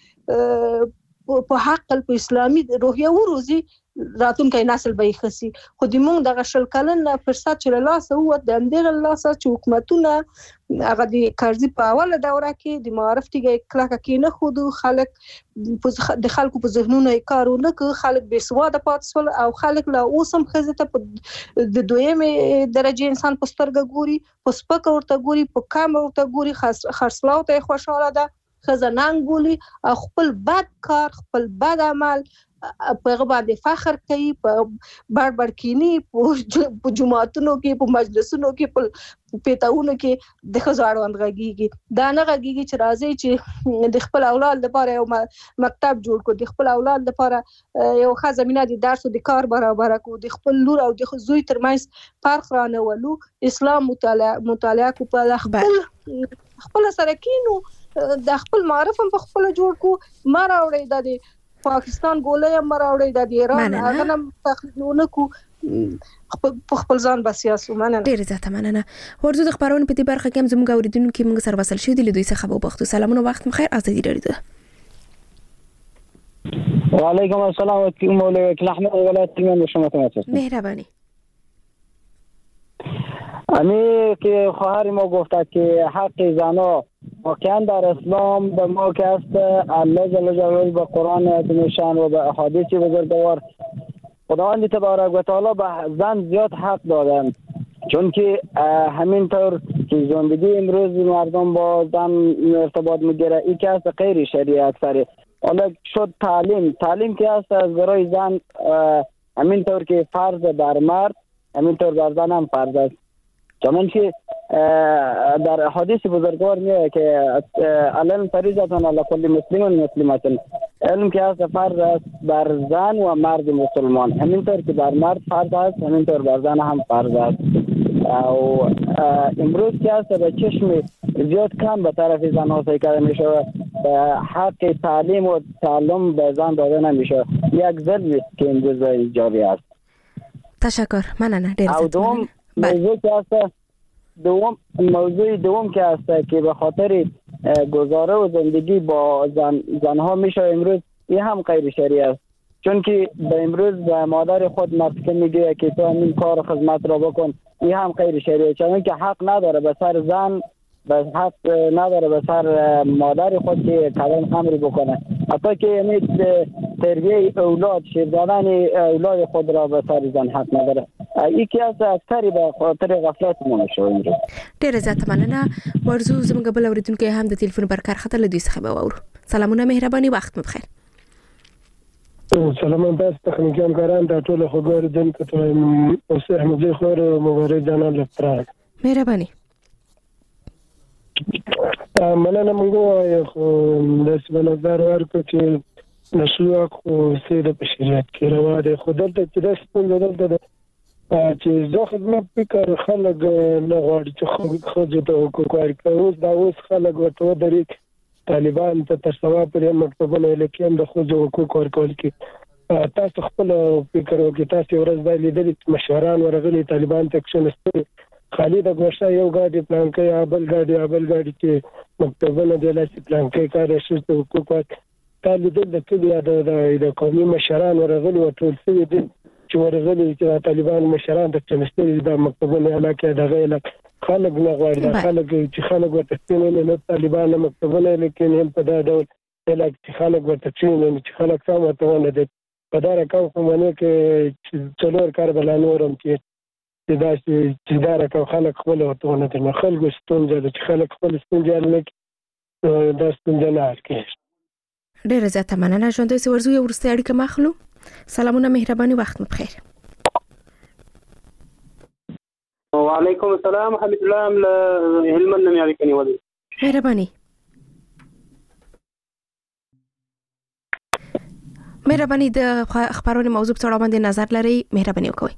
په حق په اسلامي روحیه وروزي، راتلونکي نسل به یې خسي. خو د موږ دغه شل کلن فرصت چې له لاسه ووت، د همدغه لاسه چې حکومتونه هغه د کرزي په اوله دوره کې د معارف تیږه کلکه کې نه خودو، خلک د خلکو په ذهنونو یې کار ونه کړ، خلک بې سواده پاتې شول او خلک لا اوس هم ښځې ته په د دویمې درجې انسان په سترګه ګوري، په سپکه ورته ګوري، په کم ورته ګوري، خرڅلاو ته یې خوشحاله ده، ښځه ننګ بولي او خپل بد کار، خپل بد عمل په هغه باندې فخر کوي، په بار بار کینی په جماعتونو کې، په مجلسونو کې، په پیټاونو کې د ښځو اړوند غږیږي. دا نه غږیږي چې راځي چې د خپل اولاد لپاره یو مکتب جوړ کړو، د خپل اولاد لپاره یو ښه زمینه د درس او د کار برابر کړو، د خپل لور او د زوی ترمنځ فرق رانهولو، اسلام مطالعه مطالعه کو، په خپل خپل سره کینو، د خپل معرف هم په خپل جوړ کو، ما راوړی د پاکستان ګولې هم راوړی، د ایران هغه هم تخلیدونه کو، په خپل ځان بسیاسو. مننه، ډېر زیاته مننه. ورته د خبرونې په دې برخه کې هم زموږ اوریدونکو موږ سره وصل شو دي، له دوی څخه به وبختو. سلامونه، وخت مخیر. ازادي رادیو. وعلیکم السلام و رحمت الله وبرکاته. ولایت من شما تماس. مهربانی. امی که خواهر ما گفته که حق زنا واقعا در اسلام به ما که است، الله جل جلاله به قرآن میشن و به احادیث بزرگوار خداوند تبارک و تعالی به زن زیاد حق دادن، چون که همینطور که زندگی امروز مردم با زن ارتباط میگیره، این که است غیر شریعت سره. حالا شد تعلیم، تعلیم که است از برای زن همینطور که فرض بر مرد، همینطور بر زن هم فرض است. چنانچه در احادیث بزرگوار میگه که علم فریضة علی کل مسلم و مسلمة، علم که است فرض است بر زن و مرد مسلمان، همینطور که بر مرد فرض است همینطور بر زن هم فرض است. او امروز که است به چشم زیاد کم به طرف زن ها سیکرده میشه، حق تعلیم و تعلم به زن داده نمیشه، یک ظلمی است که امروز ایجابی است. تشکر، مننه، ډیر زیات مننه. موضوع که است دوم موضوع دوم که است که به خاطر گزاره و زندگی با زن زنها میشه امروز، این هم غیر شرعی است، چون که به امروز به مادر خود مرتکب میگه که تو همین کار خدمت را بکن، این هم غیر شرعیه، چون که حق نداره به سر زن، به حق نداره به سر مادر خود که کلام امری بکنه، حتی که یعنی تربیه اولاد، شیر دادن اولاد خود را به سر زن حق نداره. یکی از اکثری به خاطر غفلت مونږ شو امروز. ډیره زیاته مننه. ورزو زموږ بل اوریدونکو هم د ټلیفون برکر خطر له دوی څخه به واورو. سلامونه، مهرباني، وخت مو بخیر. سلام تاسو ته همکاران د ټولو خبرو دن کته اوسه احمد خور مبارک جانان لپاره. مهرباني. مننه موږ یو د سبنزار ورکو چې نشو خو سیده په شریعت کې روا ده، خو دلته چې د ستونزه دلته چې زه خدمت فکر خلک نه غواړي چې خو د حقوق ورکوي. اوس دا اوس خلک ورته ودرېږي طالبان ته تر سوا پرې مکتوبونه لیکي د خو د حقوق ورکول کې. تاسو خپل فکر وکړئ، تاسو ورځ دا لیدلې مشوران ورغلي طالبان ته کښېنستل، خالي د ګوښه یو ګاډي پلانکې یا بل ګاډي یا بل ګاډي کې مکتوبونه د لاسي پلانکې کار شي د حقوق ورکول لیدل د ټول د قومي مشران ورغلي او ټول څه دي چې ورغلي چې طالبان مشران د کښېنستل د مکتوبونه علاقه د غیله خلک نه غواړي، خلک چې خلک ورته څنګه نه طالبان مکتوبونه لیکي هم په دا ډول علاقه چې خلک ورته څنګه چې خلک سم ته ونه دي په دا رقم کومه کې څلور کار بلانورم کې چې دا چې دا رقم خلک خپل ورته ونه دي، خلک ستونزه چې خلک خپل ستونزه لکه دا ستونزه نه حل کیږي. ډیره زیاته مننه. ژوندوي سي ورزو یو ورسته اړیکه مخلو. سلامونه، مهرباني، وخت مو بخیر. وعليكم السلام، حمد الله له هلمند نه اړیکه نیولې. مهرباني. مهرباني د خبرونې موضوع په اړه باندې نظر لري، مهرباني وکړئ.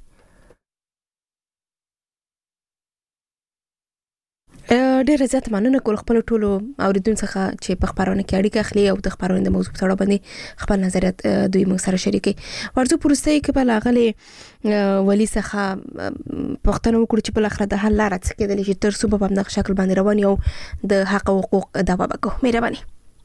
ډیره زیاته مننه کول خپل ټولو اوریدونکو څخه چې په خبرونه کې اړیکه اخلي او د خبرونې د موضوع په اړه باندې خپل نظریات دوی موږ سره شریکي. ورځو پرسته کې بل غلي ولی څخه پښتنو وکړو چې بل اخر د حل لار څخه کېدل چې تر څو په دغه شکل باندې روان یو د حق او حقوق دعوا وکړو. مهرباني.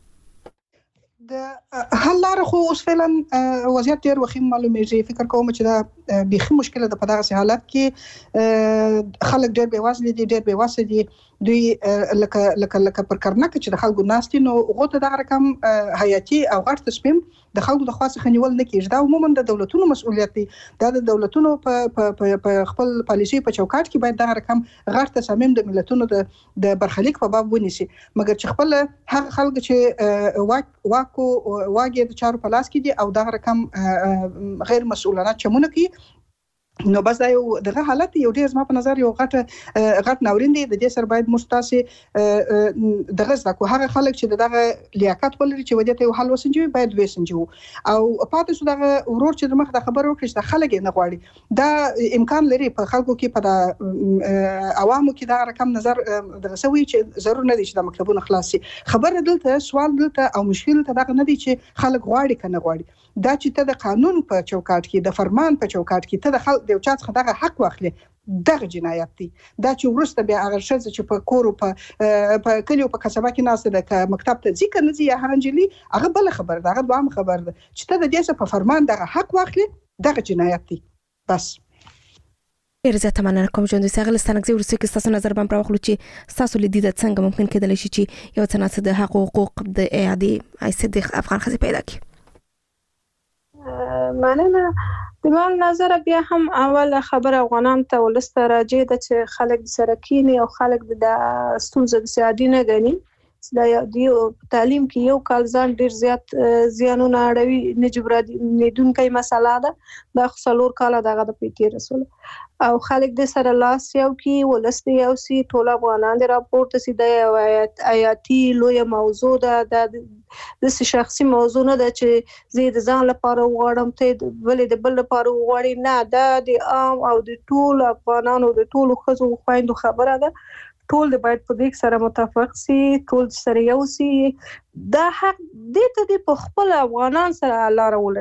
د حل لار خو اوس فعلا وضعیت ډیر وخیم معلومیږي. فکر کوم چې دا بيخي مشکله ده په دغه حالت کې. خلک ډیر بیوازل دي، ډیر بیواسه دي، دوی لکه لکه لکه پر کرنک چې د خلکو ناستي نو غوته دغه رقم حیاتي او غټ تصمیم د خلکو د خاصه خنیول نه کیږي. دا عموما د دولتونو مسؤلیت دی، دا د دولتونو په خپل پالیسي په چوکاټ کې باید دغه رقم غټ تصمیم د ملتونو د د برخلیک په باب ونیسي. مګر چې خپل هغه خلک چې واکو واګي د چارو په لاس کې دي او دغه رقم غیر مسؤلانه چمونه کوي، نو بس دا یو دغه حالت یو ډیر زما په نظر یو غټ غټ ناورین دی. د دې سره باید مستاسي دغه ځکه هغه خلک چې دغه لیاقت ولري چې ودیته یو حل وسنجوي باید وسنجو او پاتې شو دغه ورور چې دمخ د خبرو وکړي چې خلک نه غواړي. دا امکان لري په خلکو کې په عوامو کې دا رقم نظر دغه سوي چې ضرور نه دي چې د مکتبونو خلاصي. خبره دلته سوال دلته او مشکل ته دغه نه دي چې خلک غواړي کنه غواړي. دا چې ته د قانون په چوکاټ کې د فرمان په چوکاټ کې ته د خلک د چا څخه دغه حق واخلي، دغه جنایت دی. دا چې ورسته بیا هغه شزه چې په کور او په په کلیو په کسبه کې ناسه د مکتب ته ځکه نه ځي هغه انجلي هغه بل خبر دغه دوام خبر ده چې ته د دې څخه په فرمان دغه حق واخلي، دغه جنایت دی. بس ډیر زیاته مننه کوم ژوند سره لستانګزي ورسې کې تاسو نظر باندې راوخلو چې تاسو لیدل څنګه ممکن کېدل شي چې یو څنګه د حق او حقوق د اعاده ایسد افغان خزي پیدا کی. مننه. د مال نظر بیا هم اول خبر افغانان ته ولسته راځي د چې خلک سره کینی او خلک د ستونزې د سیادي نه غني. دا یو تعلیم کې یو کال ځان ډیر زیات زیانونه اړوي نه جبرادي نیدونکې مسله ده. دا څلور کال دغه د پیټي رسول او خلک د سره لاس یو کې ولسته یو سي ټول افغانان د راپورټ سي د آیاتي لوی موضوع ده. د شخصي موضوع نه ده چې زه د ځان لپاره وغواړم ته ولې د بل لپاره وغواړي، نه دا د عام او د ټول افغانانو د ټول خزو خويندو خبره ده. ټول د باید په دې سره متفق سي، ټول سره یو سي. دا حق دې ته د خپل افغانان سره لار ولټي.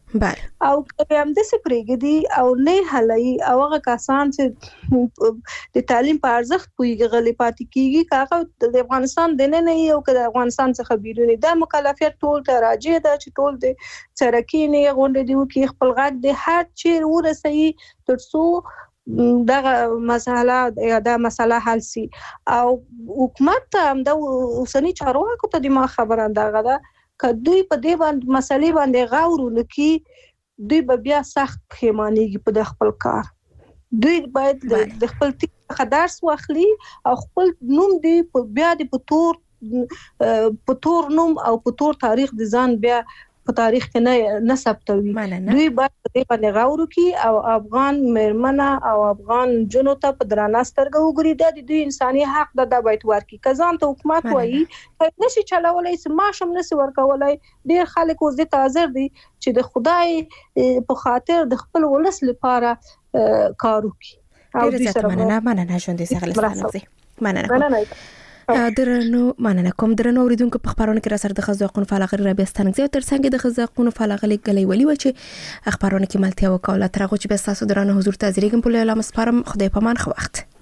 بله او هم د سپریګدي او نه هلي او هغه کسان چې د تعلیم په ارزښت پویږي غلي پاتې کیږي کاغه د افغانستان د نه نه یو د افغانستان څخه بیرونی د مکلفیت ټول ته راځي دا چې ټول د چرکی نه غونډې دی کې خپل غږ د هر چیر ورسي ترڅو دغه مسله یا دا مسله حل سي او حکومت هم د اوسنی چارواکو ته د ما خبره اندغه ده کدوې په دې باندې مسلې باندې غور وکړي دوی به بیا سخت پښیمانېږي په د خپل کار دوی باید د خپل څخه درس واخلي او خپل نوم دی بیا د پتور پتور نوم او پتور تاریخ د ځان بیا په تاریخ کې نه نه ثبتوي دوی باید په دې باندې غور وکړي او افغان مېرمنه او افغان جنو ته په درانه سترګه وګوري د دوی انساني حق د د باید ورکړي کزان ته حکومت وایي نشي چلولای سماشم نشي ورکولای ډیر خلک وزې تازر دي چې د خدای په خاطر د خپل ولس لپاره کار وکړي او دوی سره مننه مننه ژوند دې سغلستانه مننه مننه درنو مننه کوم درنو اوریدونکو په خبرونه کې را سره د خزاقونو فعال غیر رابستان زیات تر څنګه د خزاقونو فعال غلي غلي ولي و چې خبرونه کې ملتیا وکاله تر هغه چې به تاسو درنه حضور ته زیریګم په لامه سپارم خدای پامان خو وخت